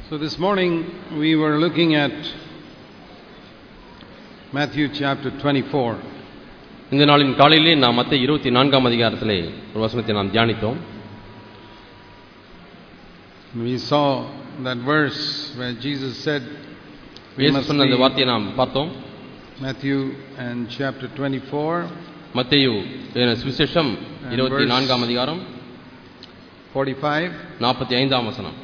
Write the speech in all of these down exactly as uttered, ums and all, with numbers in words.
So this morning we were looking at Matthew chapter twenty-four. இந்த நாளின் காலையிலே நாம் மத்தேயு இருபத்தி நான்காம் அதிகாரத்திலே ஒரு வசனத்தை நாம் தியானித்தோம். We saw that verse where Jesus said இயேசு சொன்ன அந்த வார்த்தையை நாம் பார்த்தோம். Matthew and chapter twenty-four. மத்தேயு சுவிசேஷம் இருபத்தி நான்காம் அதிகாரம் forty-five. நாற்பத்தி ஐந்தாம் வசனம்.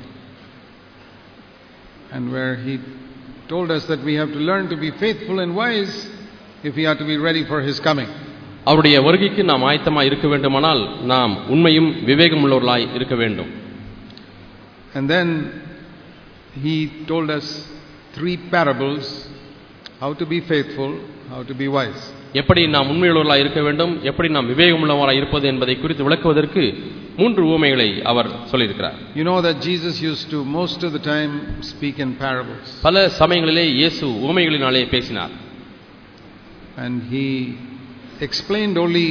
And where he told us that we have to learn to be faithful and wise if we are to be ready for his coming. அவருடைய வருகைக்கு நாம் ஆயத்தமாய் இருக்க வேண்டுமானால் நாம் உண்மையும் விவேகம் உள்ளவர்களாய் இருக்க வேண்டும். And then he told us three parables how to be faithful, how to be wise. எப்படி நாம் உண்மையுள்ளவர்களாய் இருக்க வேண்டும், எப்படி நாம் விவேகம் உள்ளவர்களாய் இருப்பது என்பதை குறித்து விளக்குவதற்கு மூன்று உவமைகளை அவர் சொல்லியிருக்கிறார். You know that Jesus used to most of the time speak in parables. பல சமயங்களிலே இயேசு உவமைகளினாலே பேசினார். And he explained only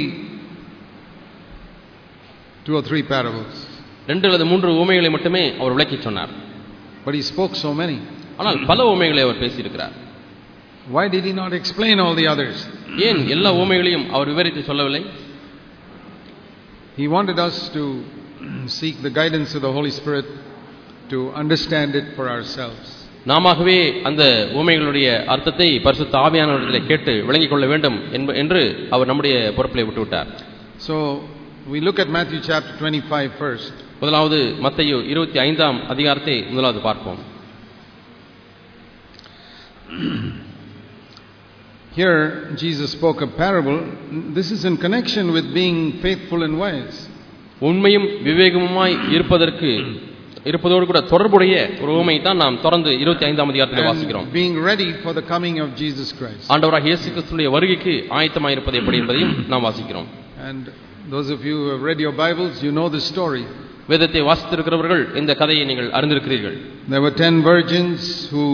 two or three parables. ரெண்டு அல்லது மூன்று உவமைகளை மட்டுமே அவர் விளக்கி சொன்னார். But he spoke so many. ஆனால் பல உவமைகளை அவர் பேசியிருக்கிறார். Why did he not explain all the others? ஏன் எல்லா உவமைகளையும் அவர் விவரித்து சொல்லவில்லை? He wanted us to seek the guidance of the Holy Spirit to understand it for ourselves. நாமவே அந்த உவமைகளுடைய அர்த்தத்தை பரிசுத்த ஆவியானவரிடத்திலே கேட்டு விளங்கிக் கொள்ள வேண்டும் என்று அவர் நம்முடைய பொறுப்பிலே விட்டுவிட்டார். So we look at Matthew chapter twenty-five first. முதலாவது மத்தேயு இருபத்தி ஐந்தாம் அதிகாரத்தை முதலாவது பார்ப்போம். Here Jesus spoke a parable. This is in connection with being faithful and wise. உண்மையும் விவேகமுமாய் இருப்பதற்கு இருப்பதோடு கூட தொடர்புடைய ஒரு உவமை தான் நாம் தொடர்ந்து இருபத்தி ஐந்தாம் அதிகாரத்தில் வாசிக்கிறோம். Being ready for the coming of Jesus Christ. ஆண்டவராகிய இயேசு கிறிஸ்துவின் வருகைக்கு ஆயத்தமாய் இருப்பது எப்படி என்பதையும் நாம் வாசிக்கிறோம். And those of you who have read your Bibles, you know this story. வேதத்தை வாசித்திருக்கிறவர்கள் இந்த கதையை நீங்கள் அறிந்திருக்கிறீர்கள். There were ten virgins who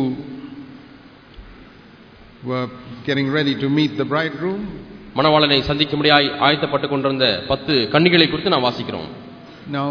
were getting ready to meet the bridegroom. மணவாளனை சந்திக்கும்படியாய் ஆயத்தப்பட்டுக் கொண்டிருந்த பத்து கன்னிகளை குறித்து நாம் வாசிக்கிறோம். Now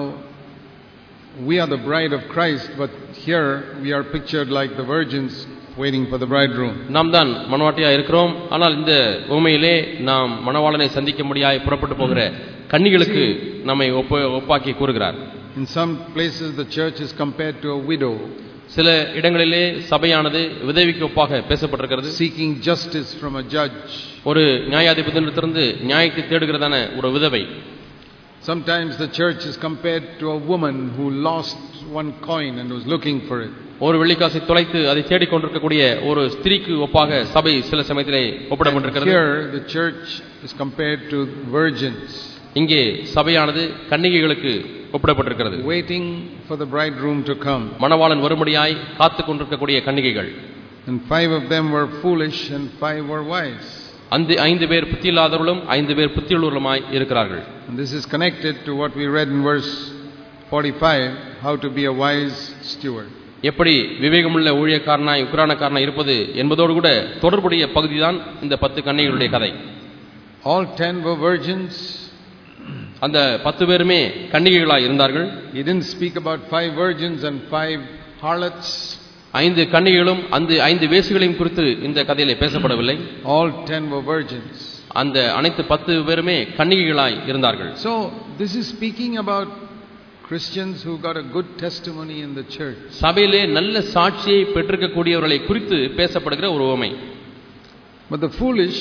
we are the bride of Christ, but here we are pictured like the virgins waiting for the bridegroom. நாம் தான் மணவாட்டியா இருக்கிறோம். ஆனால் இந்த உவமையிலே நாம் மணவாளனை சந்திக்கும்படியாய் புறப்பட்டு போகிற கன்னிகளுக்கு நம்மை ஒப்பாக்கி கூறுகிறார். In some places the church is compared to a widow. சில இடங்களிலே சபையானது விதவைக்கு ஒப்பாக பேசப்பட்டிருக்கிறது. Seeking justice from a judge. ஒரு நியாயாதிபதியிடமிருந்து நியாயத்தை தேடுகிறதான ஒரு விதவை. Sometimes the church is compared to a woman who lost one coin and was looking for it. ஒரு வெள்ளிக்காசை தொலைத்து அதை தேடிக் கொண்டிருக்கக்கூடிய ஒரு ஸ்திரீக்கு ஒப்பாக சபை சில சமயத்திலே ஒப்பிடப்பட்டிருக்கிறது. Here the church is compared to virgins. இங்கே சபையானது கன்னிகைகளுக்கு ஒப்பிடப்பட்டிருக்கிறது. Waiting for the bridegroom to come. மணவாளன் வரும்படியாய் காத்துக் கொண்டிருக்கக்கூடிய கன்னிகைகள். And five of them were foolish and five were wise. அந்த ஐந்து பேர் புத்தியில்லாதவர்களும் ஐந்து பேர் புத்தியுள்ளவர்களுமாய் இருக்கிறார்கள். And this is connected to what we read in verse forty-five, how to be a wise steward. எப்படி விவேகமுள்ள ஊழியக்காரனாய் உக்கிரானக்காரனாய் இருப்பது என்பதோடு கூட தொடர்புடைய பகுதிதான் இந்த பத்து கன்னிகளுடைய கதை. All ten were virgins. அந்த பத்து பேருமே கன்னிகைகளாய் இருந்தார்கள். He didn't speak about five virgins and five harlots. ஐந்து கன்னிகைகளும் அந்த ஐந்து வேசிகளையும் குறித்து இந்த கதையிலே பேசப்படவில்லை. All ten were virgins. அந்த அனைத்து பத்து பேருமே கன்னிகைகளாய் இருந்தார்கள். So this is speaking about Christians who got a good testimony in the church. சபையிலே நல்ல சாட்சியை பெற்றிருக்கக்கூடியவர்களை குறித்து பேசப்படுகிற ஒரு உவமை. But the foolish,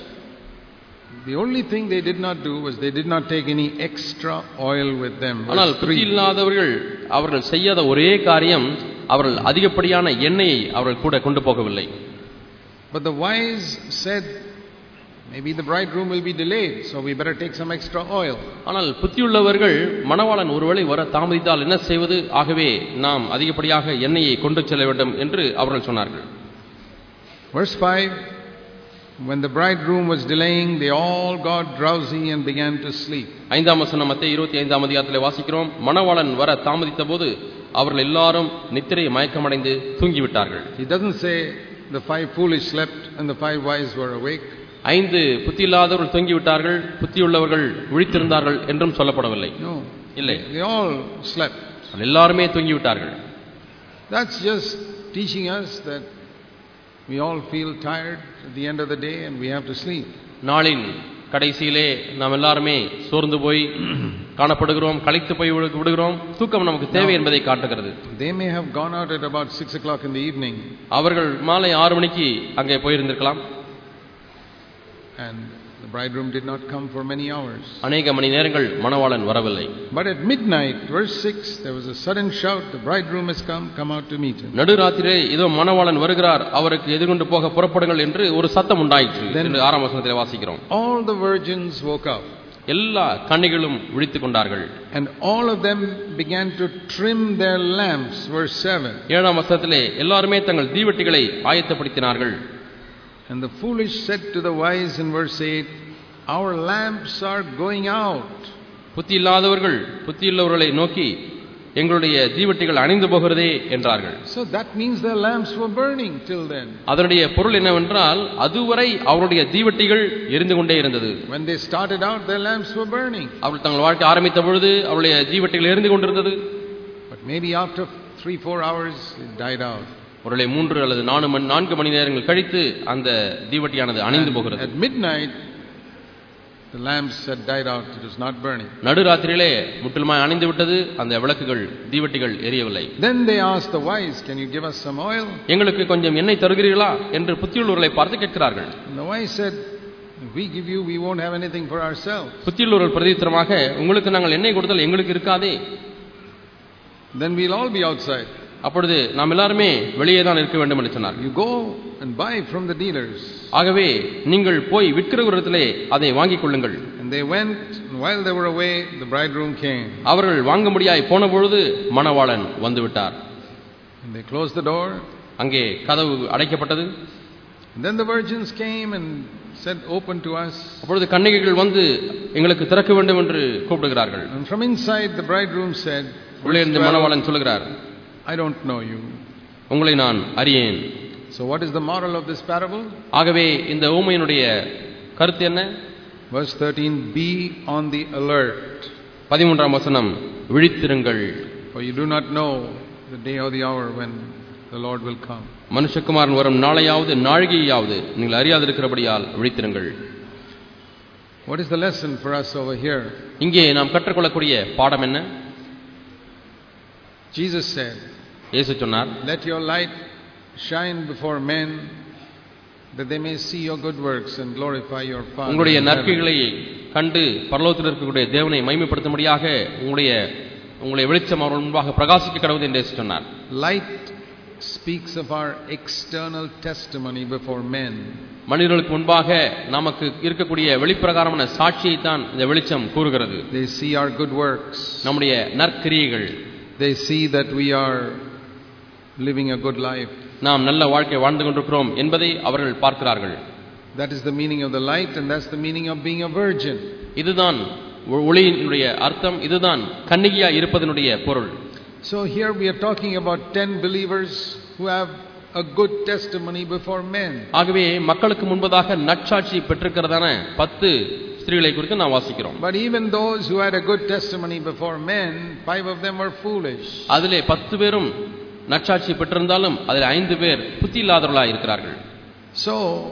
the only thing they did not do was they did not take any extra oil with them. ஆனால் புத்தியில்லாதவர்கள் அவர்கள் செய்யாத ஒரே காரியம் அவர்கள் அதிகப்படியான எண்ணெயை அவர்கள் கூட கொண்டு போகவில்லை. But the wise said, maybe the bridegroom will be delayed, so we better take some extra oil. ஆனால் புத்தியுள்ளவர்கள் மணவாளன் ஒருவேளை வர தாமதித்தால் என்ன செய்வது, ஆகவே நாம் அதிகப்படியாக எண்ணெயை கொண்டு செல்ல வேண்டும் என்று அவர்கள் சொன்னார்கள். Verse five, when the bridegroom was delaying, they all got drowsy and began to sleep. ஐந்தாம் வசனம் மத்தேயு இருபத்தி ஐந்தாம் அதிகாரத்திலே வாசிக்கிறோம். மணவாளன் வர தாமதித்தபோது அவர்கள் எல்லாரும் நித்திரை மயக்கமடைந்து தூங்கிவிட்டார்கள். He doesn't say the five foolish slept and the five wise were awake. ஐந்து புத்தியில்லாதவர்கள் தூங்கிவிட்டார்கள், புத்தியுள்ளவர்கள் விழித்திருந்தார்கள் என்றும் சொல்லப்படவில்லை. No, இல்லை, they all slept. எல்லாருமே தூங்கிவிட்டார்கள். That's just teaching us that we all feel tired at the end of the day and we have to sleep. நாளின் கடைசியிலே நாம் எல்லாருமே சோர்ந்து போய் காணப்படுகிறோம், களைத்து போய் விடுகிறோம், தூக்கம் நமக்கு தேவை என்பதை காட்டுகிறது. They may have gone out at about six o'clock in the evening. அவர்கள் மாலை ஆறு மணிக்கு அங்கே போயிருந்திருக்கலாம். And the bridegroom did not come for many hours. அநேக மணி நேரங்கள் மணவாளன் வரவில்லை. But at midnight, verse six, there was a sudden shout, the bridegroom has come, come out to meet him. நடுராத்திரியே இதோ மணவாளன் வருகிறார், அவருக்கு எதிர்கொண்டு போக புறப்படுங்கள் என்று ஒரு சத்தம் உண்டாயிற்று என்று ஆறாம் வசனத்திலே வாசிக்கிறோம். All the virgins woke up. எல்லா கன்னிகளும் விழித்துக் கொண்டார்கள். And all of them began to trim their lamps, verse seven. ஏழாம் வசனத்திலே எல்லாருமே தங்கள் தீவட்டிகளை ஆயத்தப்படுத்தினார்கள். And the foolish said to the wise in verse eight, our lamps are going out. புத்தி இல்லாதவர்கள் புத்தியுள்ளவர்களை நோக்கி எங்களுடைய தீவட்டிகள் அணைந்து போகிறதே என்றார்கள். So that means their lamps were burning till then. அதனுடைய பொருள் என்னவென்றால் அதுவரை அவருடைய தீவட்டிகள் எரிந்து கொண்டே இருந்தது. When they started out, their lamps were burning. அவர்கள் தங்கள் வாழ்க்கை ஆரம்பித்த பொழுது அவருடைய தீவட்டிகள் எரிந்து கொண்டிருந்தது. But maybe after three four hours it died out. ஒருவேளை மூன்று அல்லது நான்கு மணி நான்கு மணி நேரங்கள் கழித்து அந்த தீவட்டியானது அணைந்து போகிறது. At midnight the lamps had died out, it was not burning. நடுராத்திரியிலே முற்றிலுமாய் அணைந்து விட்டது, அந்த விளக்குகள் தீவட்டிகள் எரியவில்லை. Then they asked the wise, can you give us some oil? எங்களுக்கு கொஞ்சம் எண்ணெய் தருகிறீர்களா என்று புத்தியுள்ளவர்களை பார்த்து கேட்கிறார்கள். And the wise said, if we give you, we won't have anything for ourselves. புத்தியுள்ளவர்கள் பிரதித்திரமாக உங்களுக்கு நாங்கள் எண்ணெய் கொடுத்தால் எங்களுக்கு இருக்காதே. Then we'll all be outside. அப்பொழுது நாம் எல்லாருமே வெளியே தான் இருக்க வேண்டும் என்று சொன்னார். You go and buy from the dealers. ஆகவே நீங்கள் போய் விற்கிறவரிடத்திலே அதை வாங்கிக் கொள்ளுங்கள். And they went, and while they were away, the bridegroom came. அவர்கள் வாங்க முடியாய் போன பொழுது மணவாளன் வந்து விட்டார். And they closed the door. அங்கே கதவு அடைக்கப்பட்டது. And then the virgins came and said, open to us. அப்பொழுது கன்னிகைகள் வந்து எங்களுக்கு திறக்க வேண்டும் என்று கூப்பிடுகிறார்கள். And from inside the bridegroom said, உள்ளே இருந்து மணவாளன் சொல்கிறார், I don't know you. உங்களை நான் அறியேன். So what is the moral of this parable? ஆகவே இந்த ஊமையினுடைய கருத்து என்ன? Verse thirteen, be on the alert. பதிமூன்றாம் வசனம், விழித்திருங்கள். For you do not know the day or the hour when the Lord will come. மனுஷகுமாரன் வரும் நாளையாவது நாழிகையாவது நீங்கள் அறியாதிருக்கிறபடியால் விழித்திருங்கள். What is the lesson for us over here? இங்கே நாம் கற்றுக்கொள்ளக்கூடிய பாடம் என்ன? Jesus said, இயேசு சொன்னார், let your light shine before men that they may see your good works and glorify your Father. உங்களுடைய நற்கிரிகளை கண்டு பரலோகத்தில் இருக்கக்கூடிய தேவனை மகிமைப்படுத்தும்படியாக உங்களுடைய உங்களுடைய வெளிச்சம் அவர்கள் முன்பாக பிரகாசிக்க கடவுது என்று சொன்னார். Light speaks of our external testimony before men. மனிதர்களுக்கு முன்பாக நமக்கு இருக்கக்கூடிய வெளிப்பிரகாரமான சாட்சியை தான் இந்த வெளிச்சம் கூறுகிறது. They see our good works. நம்முடைய நற்கிரியைகள். They see that we are living a good life. நாம் நல்ல வாழ்க்கை வாழ்ந்து கொண்டிருக்கிறோம் என்பதை அவர்கள் பார்க்கிறார்கள். That is the meaning of the light, and that's the meaning of being a virgin. இதுதான் ஒளியினுடைய அர்த்தம், இதுதான் கன்னிகையா இருப்பதனுடைய பொருள். So here we are talking about ten believers who have a good testimony before men. ஆகவே மக்களுக்கு முன்பதாக நற்சாட்சி பெற்றிருக்கிறதான பத்து ஸ்திரீகளை குறித்து நாம் வாசிக்கிறோம். But even those who had a good testimony before men, five of them were foolish. அதிலே பத்து பேரும் நற்சாட்சி பெற்றிருந்தாலும் அதில் ஐந்து பேர் புத்தி இல்லாதவர்களாக இருக்கிறார்கள். So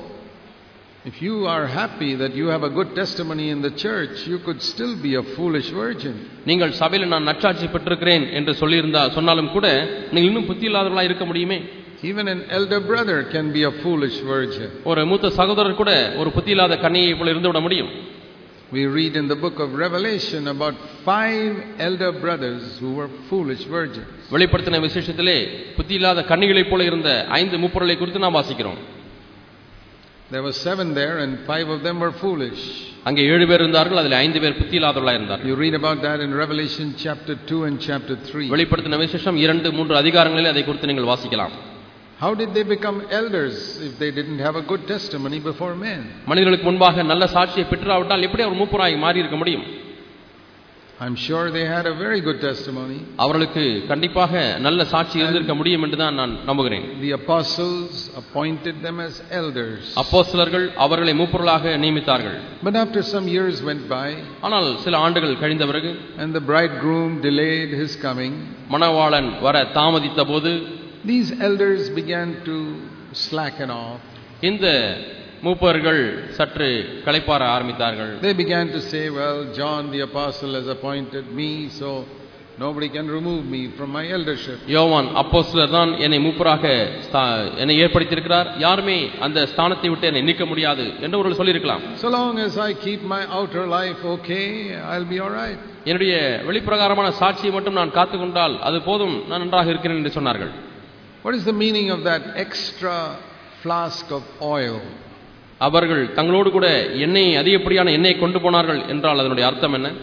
if you are happy that you have a good testimony in the church, you could still be a foolish virgin. நீங்கள் சபையில் நான் நற்சாட்சி பெற்றிருக்கிறேன் என்று சொல்லியிருந்தா சொன்னாலும் கூட நீங்கள் இன்னும் புத்தி இல்லாதவர்களாக இருக்க முடியுமே. Even an elder brother can be a foolish virgin. ஒரு மூத்த சகோதரர் கூட ஒரு புத்தி இல்லாத கன்னியை போல இருந்து விட முடியும். We read in the book of Revelation about five elder brothers who were foolish virgins. வெளிப்படுத்தின விசேஷத்திலே புத்தி இல்லாத கன்னிகளைப் போல இருந்த ஐந்து மூப்பர்களை குறித்து நாம் வாசிக்கிறோம். There were seven there and five of them were foolish. அங்கே ஏழு பேர் இருந்தார்கள், அதில் ஐந்து பேர் புத்தி இல்லாதவர்களாக இருந்தார்கள். You read about that in Revelation chapter two and chapter three. வெளிப்படுத்தின விசேஷம் இரண்டு மூன்று அதிகாரங்களில் அதை குறித்து நீங்கள் வாசிக்கலாம். How did they become elders if they didn't have a good testimony before men? மனிதர்களுக்கு முன்பாக நல்ல சாட்சியை பெற்றாவிட்டால் எப்படி அவர் மூப்பராய் மாறி இருக்க முடியும்? I'm sure they had a very good testimony. அவர்களுக்கு கண்டிப்பாக நல்ல சாட்சி இருந்திருக்க முடியும் என்று தான் நான் நம்புகிறேன். The apostles appointed them as elders. அப்போஸ்தலர்கள் அவர்களை மூப்பர்களாக நியமித்தார்கள். But after some years went by, ஆனால் சில ஆண்டுகள் கழிந்த பிறகு, and the bridegroom delayed his coming, மணவாளன் வர தாமதித்த போது, These elders began to slacken off. இந்த மூப்பர்கள் சற்று களைப்பாற ஆரம்பித்தார்கள். They began to say, well, John the apostle has appointed me, so nobody can remove me from my eldership. யோவான் அப்போஸ்தலர் தான் என்னை மூப்பராக என்னை ஏற்படுத்தியிருக்கிறார், யாருமே அந்த ஸ்தானத்தை விட்டு என்னை நீக்க முடியாது என்று அவர்கள் சொல்லியிருக்கலாம். So long as I keep my outer life okay, I'll be all right. என்னுடைய வெளிப்பிரகாரமான சாட்சியை மட்டும் நான் காத்துக்கொண்டால் அது போதும், நான் நன்றாக இருக்கிறேன் என்று சொன்னார்கள். What is the meaning of that extra flask of oil? அவர்கள் தங்களோடு கூட எண்ணெய், அதிகப்படியான எண்ணெயை கொண்டு போனார்கள் என்றால் அதனுடைய அர்த்தம் என்ன?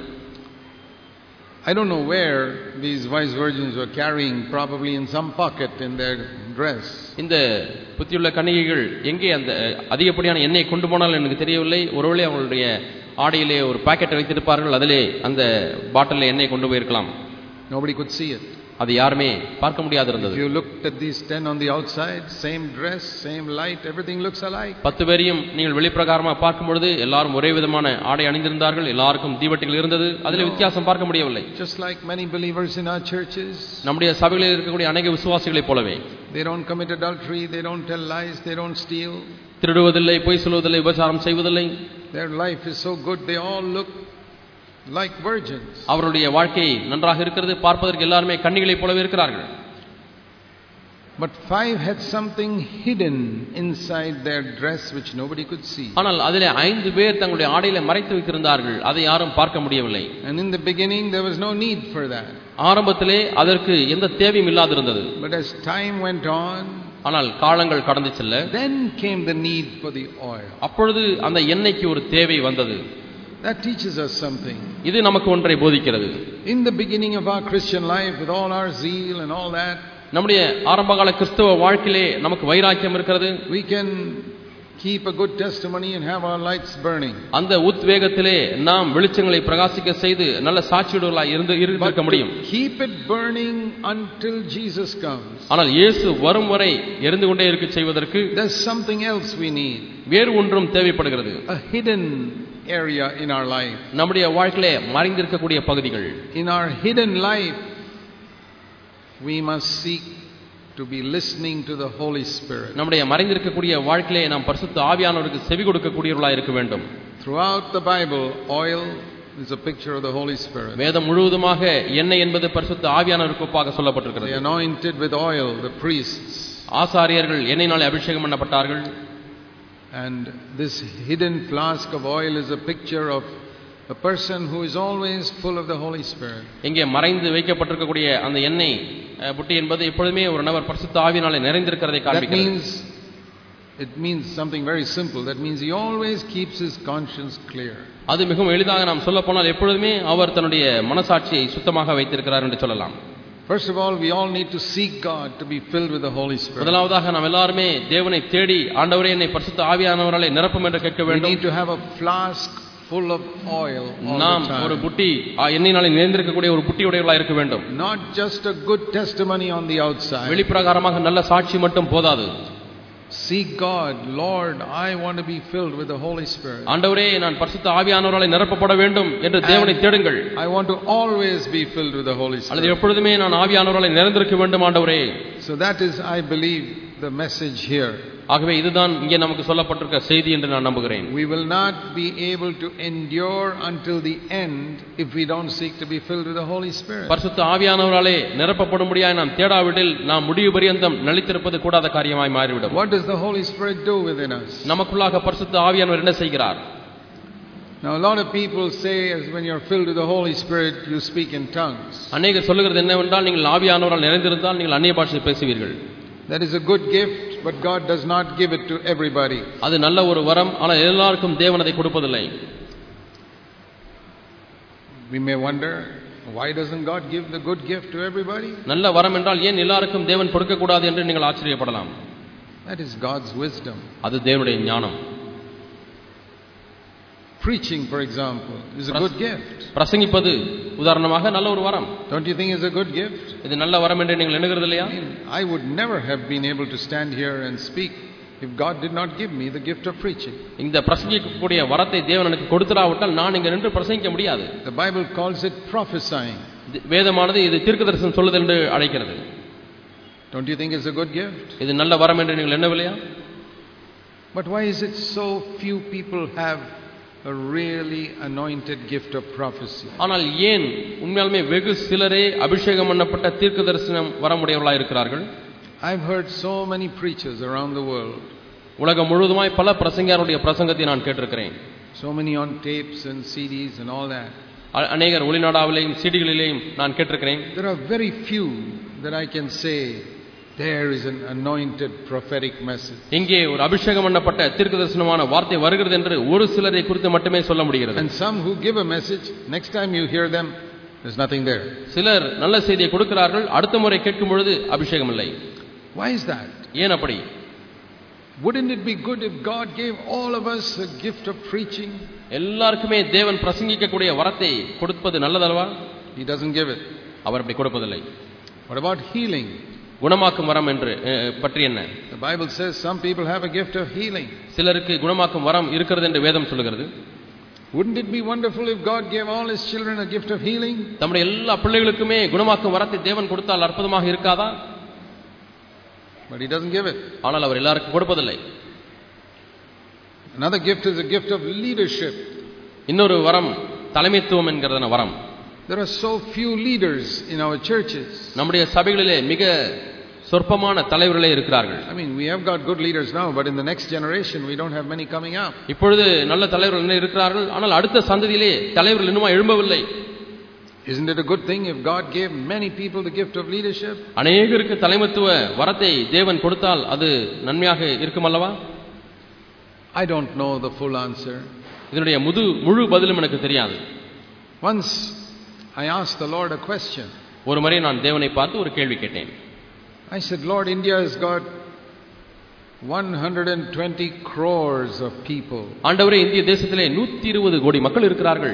I don't know where these wise virgins were carrying, probably in some pocket in their dress. இந்த புத்தியுள்ள கன்னிகைகள் எங்கே அந்த அதிகப்படியான எண்ணெயை கொண்டு போனால் எனக்கு தெரியவில்லை. ஒருவேளை அவங்களுடைய ஆடையிலே ஒரு பாக்கெட் வைத்திருப்பார்கள், அதிலே அந்த பாட்டிலில் எண்ணெய் கொண்டு போயிருக்கலாம். Nobody could see it. அது யாருமே பார்க்க முடியாது இருந்தது. If you looked at these ten on the outside, same dress, same light, everything looks alike. பத்து பேரையும் நீங்கள் வெளிப்பிரகாரமாக பார்க்கும் பொழுது எல்லாரும் ஒரே விதமான ஆடை அணிந்திருந்தார்கள், எல்லாருக்கும் தீவட்டிகள் இருந்தது, அதில் வித்தியாசம் பார்க்க முடியவில்லை. Just like many believers in our churches, நம்முடைய சபைகளில் இருக்கக்கூடிய அநேக விசுவாசிகளைப் போலவே, they don't commit adultery, they don't tell lies, they don't steal. திருடுவதில்லை, பொய் சொல்வதில்லை, விபச்சாரம் செய்வதில்லை. Their life is so good, they all look like virgins. அவருடைய வாழ்க்கை நன்றாக இருக்கிறது, பார்ப்பதற்கு எல்லாரும் கன்னிகளைப் போலவே இருக்கிறார்கள். But five had something hidden inside their dress which nobody could see. ஆனால் அதிலே ஐந்து பேர் தங்களுடைய ஆடையிலே மறைத்து வைத்திருந்தார்கள், அதை யாரும் பார்க்க முடியவில்லை. And in the beginning there was no need for that. ஆரம்பத்திலே அதற்கு எந்த தேவையும் இல்லாதிருந்தது. But as time went on, ஆனால் காலங்கள் கடந்து செல்ல, then came the need for the oil. அப்பொழுது அந்த எண்ணெய்க்கு ஒரு தேவை வந்தது. That teaches us something. இது நமக்கு ஒன்றை போதிக்கிறது. In the beginning of our Christian life, with all our zeal and all that, நம்முடைய ஆரம்பகால கிறிஸ்தவ வாழ்க்கையிலே நமக்கு வைராக்கியம் இருக்கிறது. we can keep a good testimony and have our lights burning. அந்த உத்வேகத்திலே நாம் வெளிச்சங்களை பிரகாசிக்க செய்து நல்ல சாட்சியுள்ளவர்களாய் இருந்து இருக்க முடியும். Keep it burning until Jesus comes. ஆனால் இயேசு வரும் வரை எரிந்து கொண்டே இருக்க செய்வதற்கு there's something else we need. வேறு ஒன்றும் தேவைப்படுகிறது. A hidden area in our life. நம்முடைய வாழ்க்கையிலே மறைந்திருக்கக்கூடிய பகுதிகள். In our hidden life, we must seek to be listening to the Holy Spirit. நம்முடைய மறைந்திருக்கக்கூடிய வாழ்க்கையிலே நாம் பரிசுத்த ஆவியானவருக்கு செவி கொடுக்கக்கூடியவர்களாய் இருக்க வேண்டும். Throughout the Bible, oil is a picture of the Holy Spirit. வேதம் முழுவதுமாக எண்ணெய் என்பது பரிசுத்த ஆவியானவருக்கு ஒப்பாக சொல்லப்பட்டிருக்கிறது. They anointed with oil the priests. ஆசாரியர்கள் எண்ணெயினாலே அபிஷேகம் பண்ணப்பட்டார்கள். And this hidden flask of oil is a picture of a person who is always full of the Holy Spirit. இங்கே மறைந்து வைக்கப்பட்டிருக்கக்கூடிய அந்த எண்ணெய் புட்டி என்பது எப்பொழுதுமே ஒரு நபர் பரிசுத்த ஆவியினாலே நிறைந்திருக்கிறதை காண்பிக்கிறது. That means it means something very simple. That means he always keeps his conscience clear. அது மிகவும் எளிதாக நாம் சொல்ல போனால் எப்பொழுதுமே அவர் தன்னுடைய மனசாட்சியை சுத்தமாக வைத்திருக்கிறார் என்று சொல்லலாம். First of all, we all need to seek God to be filled with the Holy Spirit. முதலாவதாக நாம் எல்லாரும் தேவனை தேடி ஆண்டவரே என்னை பரிசுத்த ஆவியானவராலே நிரப்பும் என்று கேட்க வேண்டும். We need to have a flask full of oil all நாம் the time. ஒரு புட்டி எண்ணெயினாலே நிறைந்திருக்கக்கூடிய ஒரு புட்டி உடையவர்களாக இருக்க வேண்டும். Not just a good testimony on the outside. வெளிப்பிரகாரமாக நல்ல சாட்சி மட்டும் போதாது. Seek God, Lord, I want to be filled with the Holy Spirit. ஆண்டவரே நான் பரிசுத்த ஆவியானவராலே நிரப்பப்பட வேண்டும் என்று தேவனை தேடுங்கள். I want to always be filled with the Holy Spirit. அல்லது எப்பொழுதுமே நான் ஆவியானவராலே நிறைந்திருக்க வேண்டும் ஆண்டவரே. So that is, I believe, the message here. ஆகவே இதுதான் இங்கே நமக்கு சொல்லப்பட்டிருக்க செய்தி என்று நான் நம்புகிறேன். We will not be able to endure until the end if we don't seek to be filled with the Holy Spirit. பரிசுத்த ஆவியானவராலே நிரப்பப்படும்படியாய் நாம் தேடாவிடில் நாம் முடிவு பரியந்தம் நிலைத்திருப்பது கூடாத காரியமாய் மாறிவிடும். What does the Holy Spirit do within us? நமக்குள்ளாக பரிசுத்த ஆவியானவர் என்ன செய்கிறார்? Now a lot of people say as when you're filled with the Holy Spirit you speak in tongues. அநேகர் சொல்லுகிறது என்னவென்றால் நீங்கள் ஆவியானவரால் நிறைந்திருந்தால் நீங்கள் அந்நிய பாஷை பேசுவீர்கள். That is a good gift, but God does not give it to everybody. அது நல்ல ஒரு வரம், ஆனால் எல்லாருக்கும் தேவன் அதை கொடுப்பதில்லை. We may wonder, why doesn't God give the good gift to everybody? நல்ல வரம் என்றால் ஏன் எல்லாருக்கும் தேவன் கொடுக்க கூடாது என்று நீங்கள் ஆச்சரியப்படலாம். That is God's wisdom. அது தேவனுடைய ஞானம். Preaching, for example, is a good gift. பிரசங்கிப்பது உதாரணமாக நல்ல ஒரு வரம். Don't you think it's a good gift? இது நல்ல வரம் என்று நீங்கள் எண்ணுகிறது இல்லையா? I would never have been able to stand here and speak if God did not give me the gift of preaching. இந்த பிரசங்கிக்கக்கூடிய வரத்தை தேவன் எனக்கு கொடுத்திராவிட்டால் நான் இங்க நின்று பிரசங்கிக்க முடியாது. The Bible calls it prophesying. வேதமானது இது தீர்க்கதரிசனம் சொல்லுதல் என்று அழைக்கிறது. Don't you think it's a good gift? இது நல்ல வரம் என்று நீங்கள் எண்ணவில்லையா? But why is it so few people have a really anointed gift of prophecy? ஆனால் ஏன் உண்மையாலுமே வெகு சிலரே அபிஷேகம் பண்ணப்பட்ட தீர்க்கதரிசனம் வரமுடையவர்களாக இருக்கிறார்கள்? I've heard so many preachers around the world. உலகம் முழுவதுமாய் பல பிரசங்கியாருடைய பிரசங்கத்தை நான் கேட்டிருக்கிறேன். So many on tapes and C Ds and all that. அநேகர் ஒளிநாடாவிலேயும் சிடிகளிலேயும் நான் கேட்டிருக்கிறேன். There are very few that I can say there is an anointed prophetic message. இங்கே ஒரு அபிஷேகம் பண்ணப்பட்ட தீர்க்கதரிசனமான வார்த்தை வருகிறது என்று ஒரு சிலரை குறித்து மட்டுமே சொல்ல முடிகிறது. And some who give a message, next time you hear them, there's nothing there. சிலர் நல்ல செய்தியை கொடுக்கிறார்கள், அடுத்த முறை கேட்கும் பொழுது அபிஷேகம் இல்லை. Why is that? ஏன் அப்படி? Wouldn't it be good if God gave all of us a gift of preaching? எல்லாருக்குமே தேவன் பிரசங்கிக்கக்கூடிய வரத்தை கொடுப்பது நல்லதல்வா? He doesn't give it. அவர் அப்படி கொடுப்பதில்லை. What about healing? குணமாக்கும் வரம் என்று பற்றி என்ன? The Bible says some people have a gift of healing. சிலருக்கு குணமாக்கும் வரம் இருக்கிறது என்று வேதம் சொல்கிறது. Wouldn't it be wonderful if God gave all his children a gift of healing? நம்முடைய எல்லா பிள்ளைகளுக்குமே குணமாக்கும் வரத்தை தேவன் கொடுத்தால் அற்புதமாக இருக்காதா? But he doesn't give it. ஆனால் அவர் எல்லாருக்கும் கொடுப்பதில்லை. Another gift is a gift of leadership. இன்னொரு வரம் தலைமைத்துவம் என்கிறதான வரம். There are so few leaders in our churches. நம்முடைய சபைகளிலே மிக சொற்பமான தலைவர்களே இருக்கிறார்கள். I mean, we have got good leaders now, but in the next generation we don't have many coming up. இப்பொழுது நல்ல தலைவர்கள் என்ன இருக்கிறார்கள், ஆனால் அடுத்த சந்ததியிலே தலைவர்கள் இன்னும் எழும்பவில்லை. Isn't it a good thing if God gave many people the gift of leadership? அநேகருக்கு தலைமைத்துவ வரத்தை தேவன் கொடுத்தால் அது நன்மையாக இருக்கும் அல்லவா? I don't know the full answer. இதனுடைய முழு முழு பதிலும் எனக்கு தெரியாது. Once I asked the Lord a question. ஒரு முறை நான் தேவனை பார்த்து ஒரு கேள்வி கேட்டேன். I said, Lord, India has got one hundred twenty crores of people. ஆண்டவரே, இந்திய தேசத்திலே நூற்று இருபது கோடி மக்கள் இருக்கிறார்கள்.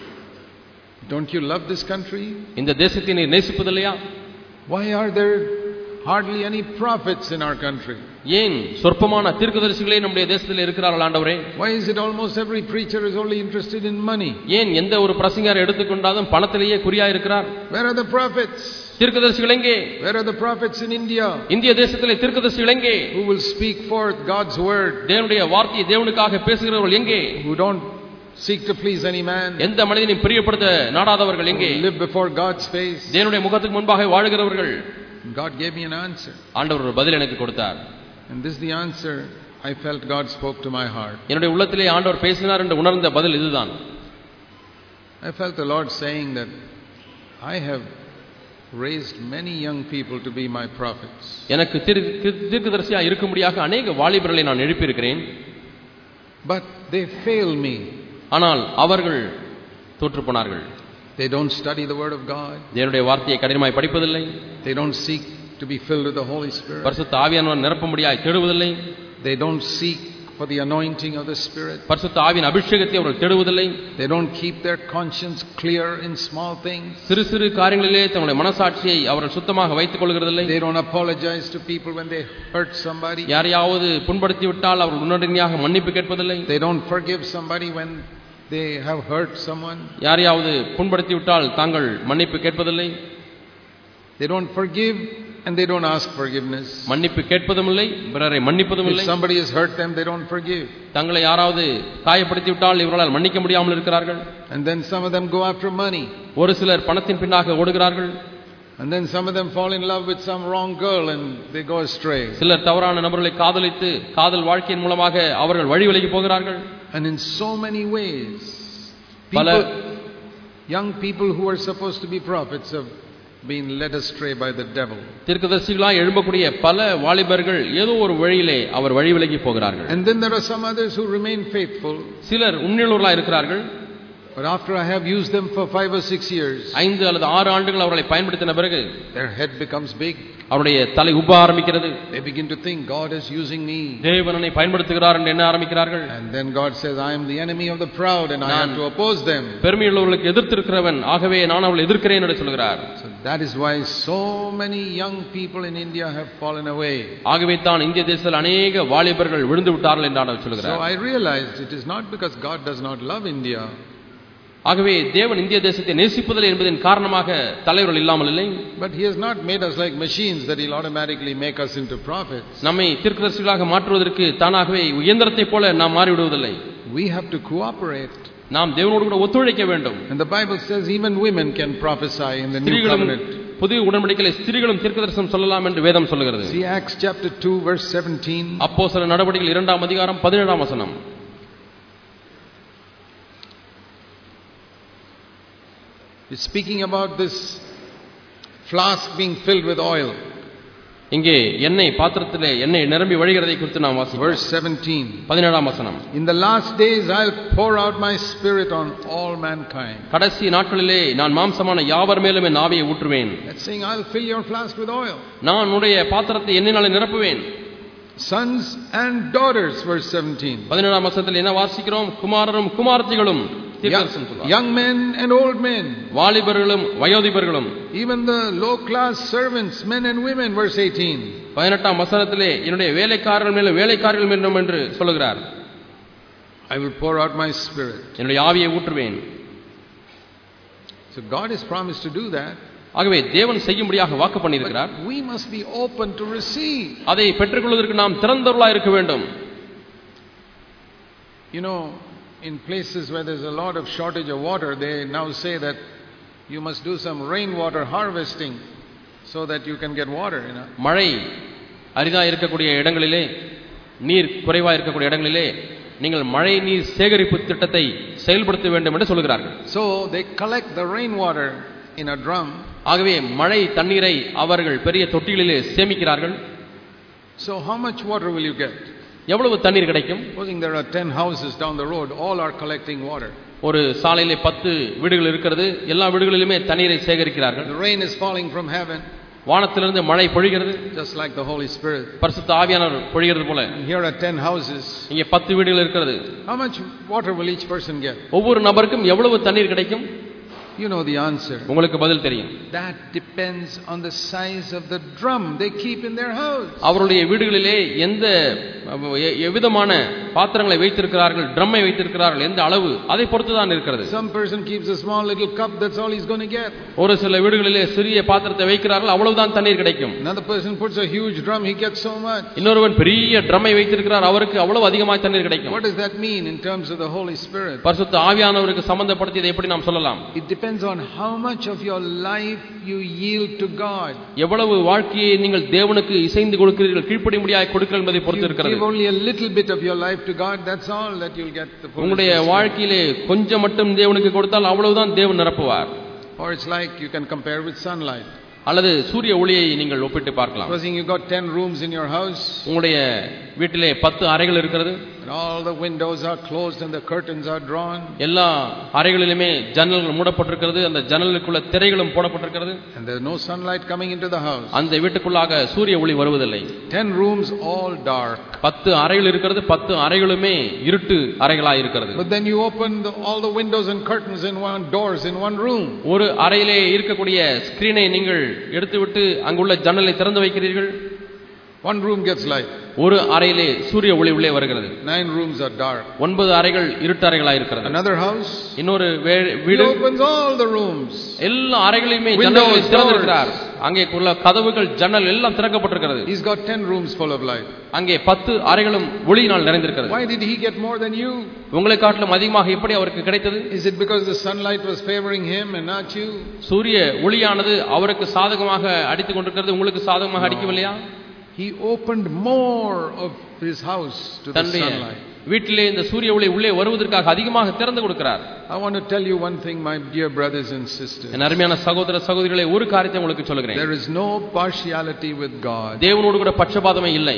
Don't you love this country? இந்த தேசத்தை நீ நேசிப்பதில்லையா? Why are there hardly any prophets in our country? ஏன் சொற்பமான தீர்க்கதரிசிகளே நம்முடைய தேசத்தில் இருக்கிறார்கள் ஆண்டவரே? Why is it almost every preacher is only interested in money? ஏன் எந்த ஒரு பிரசங்கியார் எடுத்துக்கொண்டாலும் பணத்திலேயே குறியா இருக்கிறார்? Where are the prophets? தீர்க்கதரிசிகள் எங்கே? Where are the prophets in India? இந்திய தேசத்திலே தீர்க்கதரிசிகள் எங்கே? Who will speak forth God's word? தேவனுடைய வார்த்தையை தேவனுக்காக பேசுகிறவர்கள் எங்கே? Who don't seek to please any man? எந்த மனிதனையும் பிரியப்படுத்த நாடாதவர்கள் எங்கே? Live before God's face. தேவனுடைய முகத்துக்கு முன்பாக வாழுகிறவர்கள். God gave me an answer. ஆண்டவர் ஒரு பதில் எனக்கு கொடுத்தார். And this is the answer I felt God spoke to my heart. என்னுடைய உள்ளத்திலே ஆண்டவர் பேசினார் என்று உணர்ந்த பதில் இதுதான். I felt the Lord saying that I have raised many young people to be my prophets. எனக்கு தீர்க்கதரிசியாக இருக்கும்படியாக அநேக வாலிபர்களை நான் எழுப்பி இருக்கிறேன். But they fail me. ஆனால் அவர்கள் தோற்று போனார்கள். They don't study the word of God. தேவனுடைய வார்த்தையை கடினமாய் படிப்பதில்லை. They don't seek to be filled with the Holy Spirit. பரிசுத்த ஆவியானவர் நிரப்பும்படியாய் தேடுவதில்லை. They don't seek for the anointing of the Spirit. பரிசுத்த ஆவியின் அபிஷேகத்தை அவர்கள் தேடுவதில்லை. They don't keep their conscience clear in small things. சிறு சிறு காரியங்களிலே தங்களுடைய மனசாட்சியை அவர்கள் சுத்தமாக வைத்துக் கொள்கிறதில்லை. They don't apologize to people when they hurt somebody. யாரையாவது புண்படுத்தி விட்டால் அவர்கள் உடனடியாக மன்னிப்பு கேட்பதில்லை. They don't forgive somebody when they have hurt someone. யாரையாவது புண்படுத்தி விட்டால் தாங்கள் மன்னிப்பு கேட்பதில்லை. They don't forgive and they don't ask forgiveness. மன்னிப்பு கேட்பதும் இல்லை, பிறரை மன்னிப்பதும் இல்லை. If somebody has hurt them, they don't forgive. தங்களை யாராவது காயப்படுத்தி விட்டால் இவர்களால் மன்னிக்க முடியாமல் இருக்கிறார்கள். And then some of them go after money. ஒரு சிலர் பணத்தின் பின்னாக ஓடுகிறார்கள். And then some of them fall in love with some wrong girl and they go astray. சிலர் தவறான நபர்களை காதலித்து காதல் வாழ்க்கையின் மூலமாக அவர்கள் வழி விலகி போகிறார்கள். And in so many ways, people, young people who are supposed to be prophets have been led astray by the devil. தீர்க்கதரிசிகளாய் எழும்பக்கூடிய பல வாலிபர்கள் ஏதோ ஒரு வழியிலே அவர் வழி விலகி போகிறார்கள். And then there are some others who remain faithful. சிலர் உண்மையுள்ளவர்களாய் இருக்கிறார்கள். But after I have used them for five or six years, ஐந்து அல்லது ஆறு ஆண்டுகள் அவர்களை பயன்படுத்தின பிறகு their head becomes big. அவருடைய தலை உப்ப ஆரம்பிக்கிறது. They begin to think God is using me. தேவன் என்னை பயன்படுத்துகிறார் என்று எண்ண ஆரம்பிக்கிறார்கள். And then God says, I am the enemy of the proud and I have to oppose them. பெருமையுள்ளவர்களுக்கு எதிர்த்திருக்கிறவன், ஆகவே நான் அவளை எதிர்க்கிறேன் என்று சொல்கிறார். So that is why so many young people in India have fallen away. ஆகவே தான் இந்திய தேசத்தில் அநேக வாலிபர்கள் விழுந்து விட்டார்கள் என்று ஆண்டவர் சொல்கிறார். So I realized it is not because God does not love India. ஆகவே தேவன் இந்திய தேசத்தை நேசிப்பதில்லை என்பதன் காரணமாக தலைவர்கள் இல்லாமல் இல்லை. But he has not made us like machines that he'll automatically make us into prophets. நம்மை தீர்க்கதரிசிகளாக மாற்றுவதற்கு தானாகவே இயந்திரத்தைப் போல நாம் மாறிவிடுவதில்லை. We have to cooperate. நாம் தேவனோடு கூட ஒத்துழைக்க வேண்டும். And the Bible says even women can prophesy in the new covenant. புதிய உடன்படிக்கையிலே ஸ்திரீகளும் தீர்க்கதரிசனம் சொல்லலாம் என்று வேதம் சொல்கிறது. See Acts chapter two verse seventeen. அப்போஸ்தலர் நடவடிக்கைகள் இரண்டாம் அதிகாரம் பதினேழாம் வசனம். It's speaking about this flask being filled with oil. இங்கே எண்ணெய் பாத்திரத்திலே எண்ணெய் நிரம்பி வழிகிறதை குறித்து நாம் வாசிக்கிறோம். Verse seventeen. பதினேழாம் வசனம். In the last days I'll pour out my spirit on all mankind. கடைசி நாட்களிலே நான் மாம்சமான யாவர் மேலும் என் ஆவியை ஊற்றுவேன். That's saying I'll fill your flask with oil. நான் உன்னுடைய பாத்திரத்தை எண்ணெயினாலே நிரப்புவேன். Sons and daughters, verse seventeen. பதினேழாம் வசனத்தில் என்ன வாசிக்கிறோம்? குமாரரும் குமாரத்திகளும் young men and old men, வாலிபர்களும் வயோதிபர்களும், even the low class servants, men and women, verse eighteen. பதினெட்டாம் வசனத்திலே என்னுடைய வேலைக்காரர்கள் மேலும் வேலைக்காரர்கள் மேலும் என்று சொல்கிறார். I will pour out my spirit. என்னுடைய ஆவியை ஊற்றுவேன். So God has promised to do that. ஆகவே தேவன் செய்யும்படியாக வாக்கு பண்ணியிருக்கிறார். We must be open to receive. அதை பெற்றுக்கொள்வதற்கு நாம் திறந்தவர்களாக இருக்க வேண்டும். You know, in places where there's a lot of shortage of water, they now say that you must do some rainwater harvesting so that you can get water, you know. மழை அரிதா இருக்கக்கூடிய இடங்களிலே, நீர் குறைவா இருக்கக்கூடிய இடங்களிலே நீங்கள் மழை நீர் சேகரிப்பு திட்டத்தை செயல்படுத்த வேண்டும் என்று சொல்கிறார்கள். So they collect the rainwater in a drum. ஆகவே மழை தண்ணீரை அவர்கள் பெரிய தொட்டிகளிலே சேமிக்கிறார்கள். So how much water will you get? எவ்வளவு தண்ணீர் கிடைக்கும்? Supposing there are ten houses down the road, all are collecting water. ஒரு சாலையிலே பத்து வீடுகள் இருக்கிறது, எல்லா வீடுகளிலுமே தண்ணீரை சேகரிக்கிறார்கள். The rain is falling from heaven. வானத்திலிருந்து மழை பொழிகிறது, just like the Holy Spirit. பரிசுத்த ஆவியானவர் பொழிகிறது போல. Here are ten houses. இங்கே பத்து வீடுகள் இருக்கிறது. How much water will each person get? ஒவ்வொரு நபருக்கும் எவ்வளவு தண்ணீர் கிடைக்கும்? You know the answer. உங்களுக்கு பதில் தெரியும். That depends on the size of the drum they keep in their house. அவருடைய வீடுகளிலே எந்த எவ்விதமான பாத்திரங்களை வைத்திருக்கிறார்கள், ட்ரம்மை வைத்திருக்கிறார்கள், எந்த அளவு, அதை பொறுத்து தான் இருக்கிறது. Some person keeps a small little cup, that's all he's going to get. ஒரு சில வீடுகளிலே சிறிய பாத்திரத்தை வைக்கிறார்கள், அவ்வளவுதான் தண்ணீர் கிடைக்கும். Another person puts a huge drum, he gets so much. இன்னொருவன் பெரிய ட்ரம்மை வைத்திருக்கிறார், அவருக்கு அவ்வளவு அதிகமாக தண்ணீர் கிடைக்கும். What does that mean in terms of the Holy Spirit? பரிசுத்த ஆவியானவருக்கு சம்பந்தப்படுத்தி இதை எப்படி நாம் சொல்லலாம்? It depends on how much of your life you yield to God. எவ்வளவு வாழ்க்கையை நீங்கள் தேவனுக்கு இசைந்து கொடுக்கிறீர்கள், கீழ்ப்படியும்படியாக கொடுக்கிறீர்கள் என்பதை பொறுத்து இருக்கிறது. Give only a little bit of your life to God, that's all that you'll get the full. உங்களுடைய வாழ்க்கையிலே கொஞ்சம் மட்டும் தேவனுக்கு கொடுத்தால் அவ்வளவுதான் தேவன் நிரப்புவார். Or it's like you can compare with sunlight. அல்லது சூரிய ஒளியை நீங்கள் ஒப்பிட்டு பார்க்கலாம். Supposing you got ten rooms in your house. உங்களுடைய வீட்டிலே பத்து அறைகள் இருக்கிறது. And all the windows are closed and the curtains are drawn. எல்லா அறைகளிலுமே ஜன்னல்கள் மூடப்பட்டிருக்கிறது, அந்த ஜன்னலுக்குள்ள திரைகளும் போடப்பட்டிருக்கிறது. And there's no sunlight coming into the house. அந்த வீட்டுக்குள்ளாக சூரிய ஒளி வருவதில்லை. ten rooms all dark. பத்து அறைகள் இருக்கிறது, பத்து அறைகளுமே இருட்டு அறைகளாய் இருக்கிறது. But then you open the, all the windows and curtains in one, doors in one room. ஒரு அறையிலே இருக்கக்கூடிய ஸ்கிரீனை நீங்கள் எடுத்துவிட்டு அங்குள்ள ஜன்னலை திறந்து வைக்கிறீர்கள். One room gets light. ஒரு அறையிலே சூரிய ஒளி உள்ளே வருகிறது. Nine rooms are dark. ஒன்பது அறைகள் இருட்டு அறைகளாய் இருக்கிறது. Another house. இன்னொரு வீடு. He opens all the rooms. எல்லா அறைகளையுமே ஜன்னல்களை திறந்திருக்கிறார். அங்கே உள்ள கதவுகள் ஜன்னல் எல்லாம் திறக்கப்பட்டிருக்கிறது. He's got ten rooms full of light. அங்கே பத்து அறைகளும் ஒளியினால் நிறைந்திருக்கிறது. Why did he get more than you? உங்களை காட்டிலும் அதிகமாக எப்படி அவருக்கு கிடைத்தது? Is it because the sunlight was favoring him and not you? சூரிய ஒளியானது அவருக்கு சாதகமாக அடித்துக் கொண்டிருக்கிறது, உங்களுக்கு சாதகமாக அடிக்கவில்லையா? He opened more of his house to the sunlight. வீட்டிலே இந்த சூரிய ஒளி உள்ளே வருவதற்காக அதிகமாக திறந்து கொடுக்கிறார். I want to tell you one thing, my dear brothers and sisters. என் அருமையான சகோதர சகோதரிகளே, ஒரு காரியத்தை உங்களுக்கு சொல்கிறேன். There is no partiality with God. தேவனோடு கூட பட்சபாதமே இல்லை.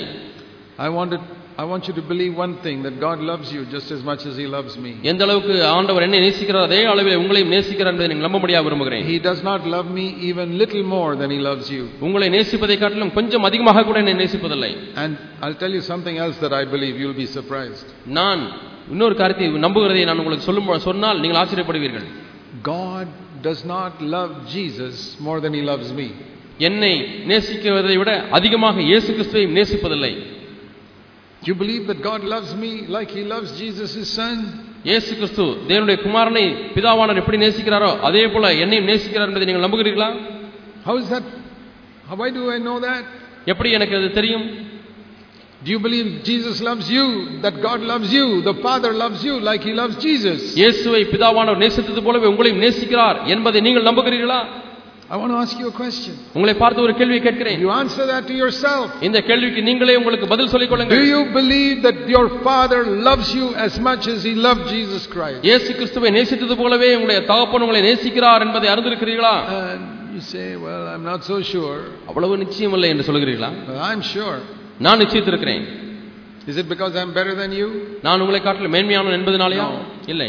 I want to I want you to believe one thing, that God loves you just as much as he loves me. எந்த அளவுக்கு ஆண்டவர் என்னை நேசிக்கிறார் அதே அளவில் உங்களையும் நேசிக்கிறார் என்பதை நீங்கள் நம்பும்படியாக விரும்புகிறேன். He does not love me even little more than he loves you. உங்களை நேசிப்பதை காட்டிலும் கொஞ்சம் அதிகமாக கூட என்னை நேசிப்பதில்லை. And I'll tell you something else that I believe, you'll be surprised. நான் இன்னொரு காரியத்தை நம்புகிறதை நான் உங்களுக்கு சொல்லும் சொன்னால் நீங்கள் ஆச்சரியப்படுவீர்கள். God does not love Jesus more than he loves me. என்னை நேசிக்கிறதை விட அதிகமாக இயேசு கிறிஸ்துவை நேசிப்பதில்லை. Do you believe that God loves me like he loves Jesus his son? இயேசு கிறிஸ்து தேவனுடைய குமாரனை பிதாவானவர் எப்படி நேசிக்கிறாரோ அதே போல என்னையும் நேசிக்கிறார் என்பதை நீங்கள் நம்புகிறீர்களா? How is that? How why do I know that? எப்படி எனக்கு அது தெரியும்? Do you believe Jesus loves you, that God loves you, the Father loves you like he loves Jesus? இயேசுவை பிதாவானவர் நேசித்தது போலவே உங்களையும் நேசிக்கிறார் என்பதை நீங்கள் நம்புகிறீர்களா? I want to ask you a question. உங்களை பார்த்து ஒரு கேள்வியை கேட்கிறேன். You answer that to yourself. இந்த கேள்விக்கு நீங்களே உங்களுக்கு பதில் சொல்லிக் கொள்ளுங்கள். Do you believe that your Father loves you as much as he loved Jesus Christ? இயேசு கிறிஸ்துவை நேசித்தது போலவே உங்களுடைய தகப்பன் உங்களை நேசிக்கிறார் என்பதை அறிந்திருக்கிறீர்களா? And you say, well, I'm not so sure. அவ்வளவு நிச்சயம் இல்லை என்று சொல்கிறீர்களா? Well, I'm sure. நான் நிச்சயித்திருக்கிறேன். Is it because I'm better than you? நான் உங்களை காட்டிலும் மேன்மையானவன் என்பதனாலயா? இல்லை.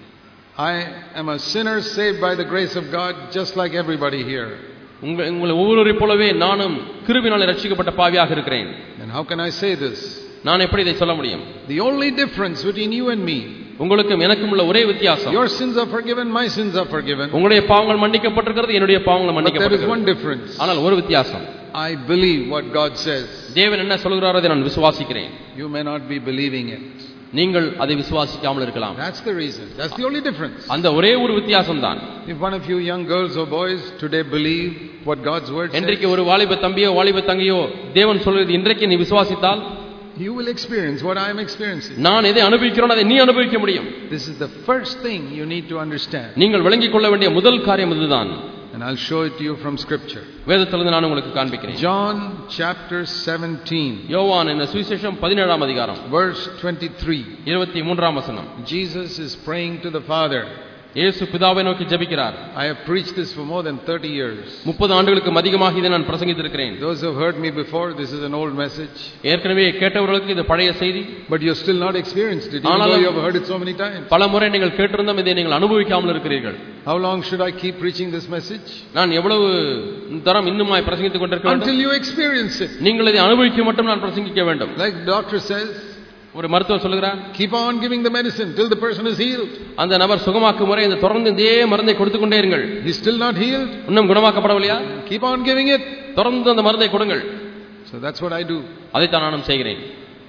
I am a sinner saved by the grace of God just like everybody here. உங்களை ஒவ்வொருவரைப் போலவே நானும் கிருபையினாலே ரட்சிக்கப்பட்ட பாவியாக இருக்கிறேன். And how can I say this? நான் எப்படி இதை சொல்ல முடியும்? The only difference between you and me, உங்களுக்கும் எனக்கும் உள்ள ஒரே வித்தியாசம், your sins are forgiven, my sins are forgiven. உங்களுடைய பாவங்கள் மன்னிக்கப்பட்டிருக்கிறது, என்னுடைய பாவங்கள் மன்னிக்கப்பட்டிருக்கிறது. There is one difference. ஆனால் ஒரு வித்தியாசம். I believe what God says. தேவன் என்ன சொல்கிறாரோ அதை நான் விசுவாசிக்கிறேன். You may not be believing it. நீங்கள் அதை விசுவாசிக்காமல் இருக்கலாம். That's the reason. That's the only difference. அந்த ஒரே ஒரு வித்தியாசம் தான். If one of you young girls or boys today believe what God's word says, இன்றைக்கு ஒரு வாலிப தம்பியோ வாலிப தங்கையோ தேவன் சொல்றது இன்றைக்கு நீ விசுவாசித்தால், you will experience what I am experiencing. நான் எதை அனுபவிக்கிறேனோ அதை நீ அனுபவிக்க முடியும். This is the first thing you need to understand. நீங்கள் விளங்கிக் கொள்ள வேண்டிய முதல் காரியம் இதுதான். And I'll show it to you from scripture. வேதத்திலிருந்து நான் உங்களுக்கு காண்பிக்கிறேன். John chapter seventeen. யோவான் என்ற சுவிசேஷம் பதினேழாம் அதிகாரம் verse twenty-three. இருபத்தி மூன்றாம் வசனம். Jesus is praying to the Father. இயேசு பிதாவை நோக்கி ஜெபிக்கிறார். I have preached this for more than thirty years. முப்பது ஆண்டுகளுக்கு அதிகமாக இதை நான் பிரசங்கித்திருக்கிறேன். Those who have heard me before, this is an old message. ஏற்கனவே கேட்டவர்களுக்கு இது பழைய செய்தி. But you still not experienced it, even though you have heard it so many times. பல முறை நீங்கள் கேட்டிருந்தும் இதை நீங்கள் அனுபவிக்காமல் இருக்கிறீர்கள். How long should I keep preaching this message? நான் எவ்வளவு தரம் இன்னுமாய் பிரசங்கித்துக் கொண்டிருக்க வேண்டும்? Until you experience it. நீங்கள் இதை அனுபவிக்க மட்டும் நான் பிரசங்கிக்க வேண்டும். Like the doctor says, ஒரு மருத்துவர் சொல்கிறார், keep on giving the medicine till the person is healed. அந்த நபர் சுகமாக்கும் வரை இந்த தொடர்ந்து இதே மருந்தை கொடுத்து கொண்டே இருங்கள். He is still not healed. இன்னும் குணமாக்கப்படவில்லையா? Keep on giving it. தொடர்ந்து அந்த மருந்தை கொடுங்கள். So that's what I do. அதைத்தான் நானும் செய்கிறேன்.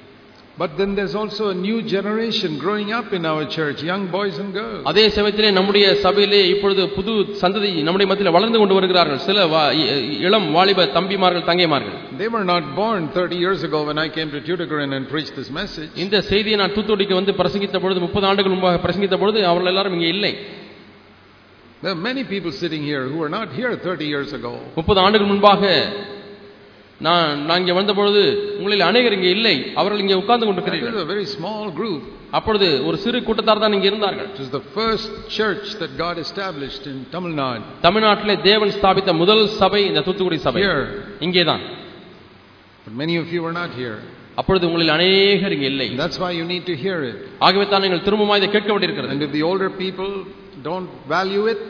But then there's also a new generation growing up in our church, young boys and girls. அதே சமயத்திலே நம்முடைய சபையிலே இப்பொழுது புது சந்ததி நம்முடைய மத்தியில் வளர்ந்து கொண்டு வருகிறார்கள். சில இளம் வாலிப தம்பிமார்கள் தங்கைமார்கள். They were not born thirty years ago when I came to Tuticorin and preached this message. இந்த செய்தியை நான் தூத்துக்குடிக்கு வந்து பிரசங்கித்த பொழுது முப்பது ஆண்டுகள் முன்பாக பிரசங்கித்த பொழுது அவர்கள் எல்லாரும் இங்கே இல்லை. There are many people sitting here who were not here thirty years ago. முப்பது ஆண்டுகள் முன்பாக நான் நான் இங்கே வந்த பொழுது உங்களில் அநேகர் இங்கே இல்லை. அவர்கள் இங்கே உட்கார்ந்து கொண்டிருக்கிறார்கள். It was a very small group. அப்பொழுது ஒரு சிறு கூட்டத்தார் தான் இங்கே இருந்தார்கள். It was the first church that God established in Tamil Nadu. தமிழ்நாட்டிலே தேவன் ஸ்தாபித்த முதல் சபை இந்த தூத்துக்குடி சபை. இங்கே தான். But many of you were not here. அப்பொழுது உங்களில் அநேகர் இங்கே இல்லை. That's why you need to hear it. ஆகவே தான் நீங்கள் திரும்பவும் இதை கேட்க வேண்டியிருக்கிறது. And if the older people don't value it,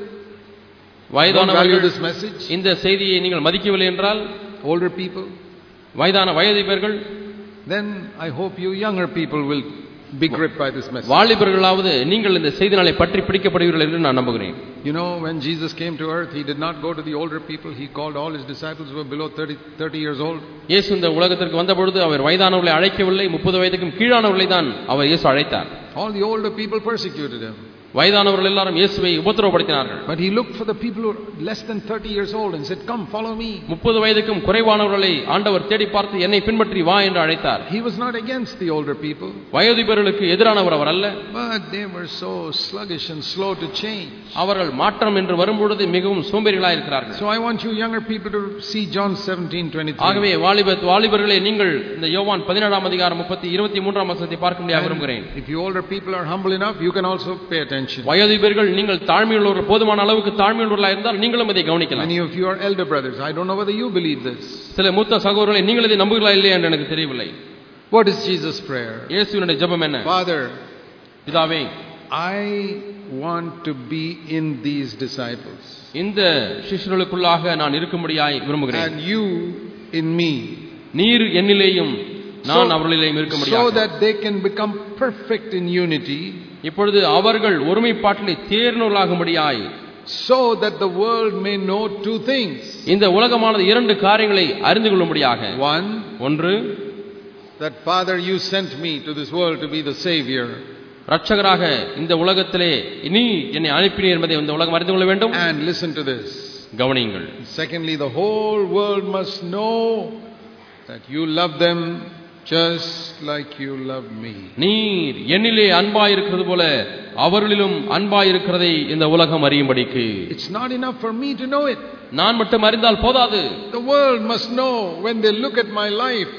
வயதானவர்கள் this message, இந்த செய்தியை நீங்கள் மதிக்கவில்லை என்றால், older people, வயதான வயதிபர்கள், then I hope you younger people will be gripped by this message. வாலிபர்களாவது நீங்கள் இந்த செய்தினாலே பற்றி பிடிக்கப்படுவீர்கள் என்று நான் நம்புகிறேன். You know, when Jesus came to earth, he did not go to the older people. He called all his disciples who were below thirty, thirty years old. இயேசு இந்த உலகத்திற்கு வந்த பொழுது அவர் வயதானவர்களை அழைக்கவில்லை, முப்பது வயதுக்கும் கீழானவர்களை தான் அவர் இயேசு அழைத்தார். All the older people persecuted him. வயதானவர்கள் எல்லாரும் இயேசுவை உபத்திரவப்படுத்தினார்கள். But he looked for the people who were less than thirty years old and said, come follow me. முப்பது வயதுக்கும் குறைவானவர்களை ஆண்டவர் தேடி பார்த்து என்னை பின்பற்றி வா என்று அழைத்தார். He was not against the older people. வயோதிபர்களுக்கு எதிரானவர் அவர் அல்ல. But they were so sluggish and slow to change. அவர்கள் மாற்றம் என்று வரும்பொழுது மிகவும் சோம்பேறிகளாய் இருக்கிறார்கள். So I want you younger people to see John seventeen twenty-three. ஆகவே வாலிப வாலிபர்களே நீங்கள் இந்த யோவான் பதினேழாம் அதிகாரம் முப்பத்தி இருபத்தி மூன்றாம் வசனத்தை பார்க்க முடிய விரும்புகிறேன். If you older people are humble enough, you can also pay attention. வயோதிபர்கள் நீங்கள் தாழ்மையுள்ளவர்கள், போதுமான அளவுக்கு தாழ்மையுள்ளவர்களாக இருந்தால் நீங்களும் இதை கவனிக்கலாம். Many of you are elder brothers. I don't know whether you believe this. சில மூத்த சகோதரர்களை நீங்கள் இதை நம்புகிறீர்களா இல்லையா என்று எனக்கு தெரியவில்லை. What is Jesus' prayer? இயேசுவினுடைய ஜெபம் என்ன? Father, பிதாவே, I want to be in these disciples. இந்த சிஷ்யர்களுக்குள்ளாக நான் இருக்கும்படியாய் விரும்புகிறேன். And you in me. நீர் என்னிலேயும் நான் அவர்களிலேயும் இருக்கும்படியாக. So that they can become perfect in unity. இப்பொழுது அவர்கள் ஒருமைப்பாட்டிலே தேர்ந்தவர்களாகும்படியாய், so that the world may know two things. இந்த உலகமானது இரண்டு காரியங்களை அறிந்து கொள்ளும்படியாக. One, ஒன்று, that Father you sent me to this world to be the savior. இரட்சகராக இந்த உலகத்திலே நீ என்னை அனுப்பினீர் என்பதை இந்த உலகம் அறிந்து கொள்ள வேண்டும். And listen to this. கவனியுங்கள். Secondly, the whole world must know that you love them just like you love me. நீர் என்னிலே அன்பாய் இருக்கிறது போல அவர்களிலும் அன்பாய் இருக்கிறதை இந்த உலகம் அறியும்படிக்கு. It's not enough for me to know it. நான் மட்டும் அறிந்தால் போதாது. The world must know when they look at my life,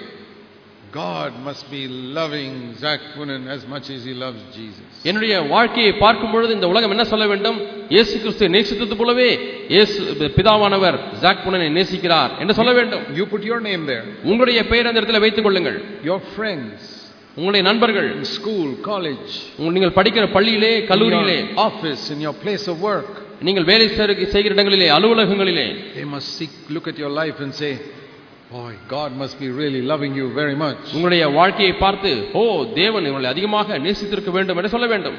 God must be loving Zach Poonen as much as he loves Jesus. என்னுடைய வாழ்க்கையை பார்க்கும் பொழுது இந்த உலகம் என்ன சொல்ல வேண்டும்? இயேசு கிறிஸ்துவை நேசித்தது போலவே இயேசு பிதாவானவர் ஜாக் புனனை நேசிக்கிறார் என்று சொல்ல வேண்டும். You put your name there. உங்களுடைய பெயர் அந்த இடத்துல வைத்துக் கொள்ளுங்கள். Your friends, உங்களுடைய நண்பர்கள், in school, college, நீங்கள் படிக்கிற பள்ளியிலே, கல்லூரியிலே, office, in your place of work, நீங்கள் வேலை செய்கிற இடங்களிலே, அலுவலகங்களிலே, they must seek, look at your life and say, boy, God must be really loving you very much. உங்களுடைய வாழ்க்கையை பார்த்து, ஓ தேவன் உங்களை அதிகமாக நேசித்திருக்க வேண்டும் என்று சொல்ல வேண்டும்.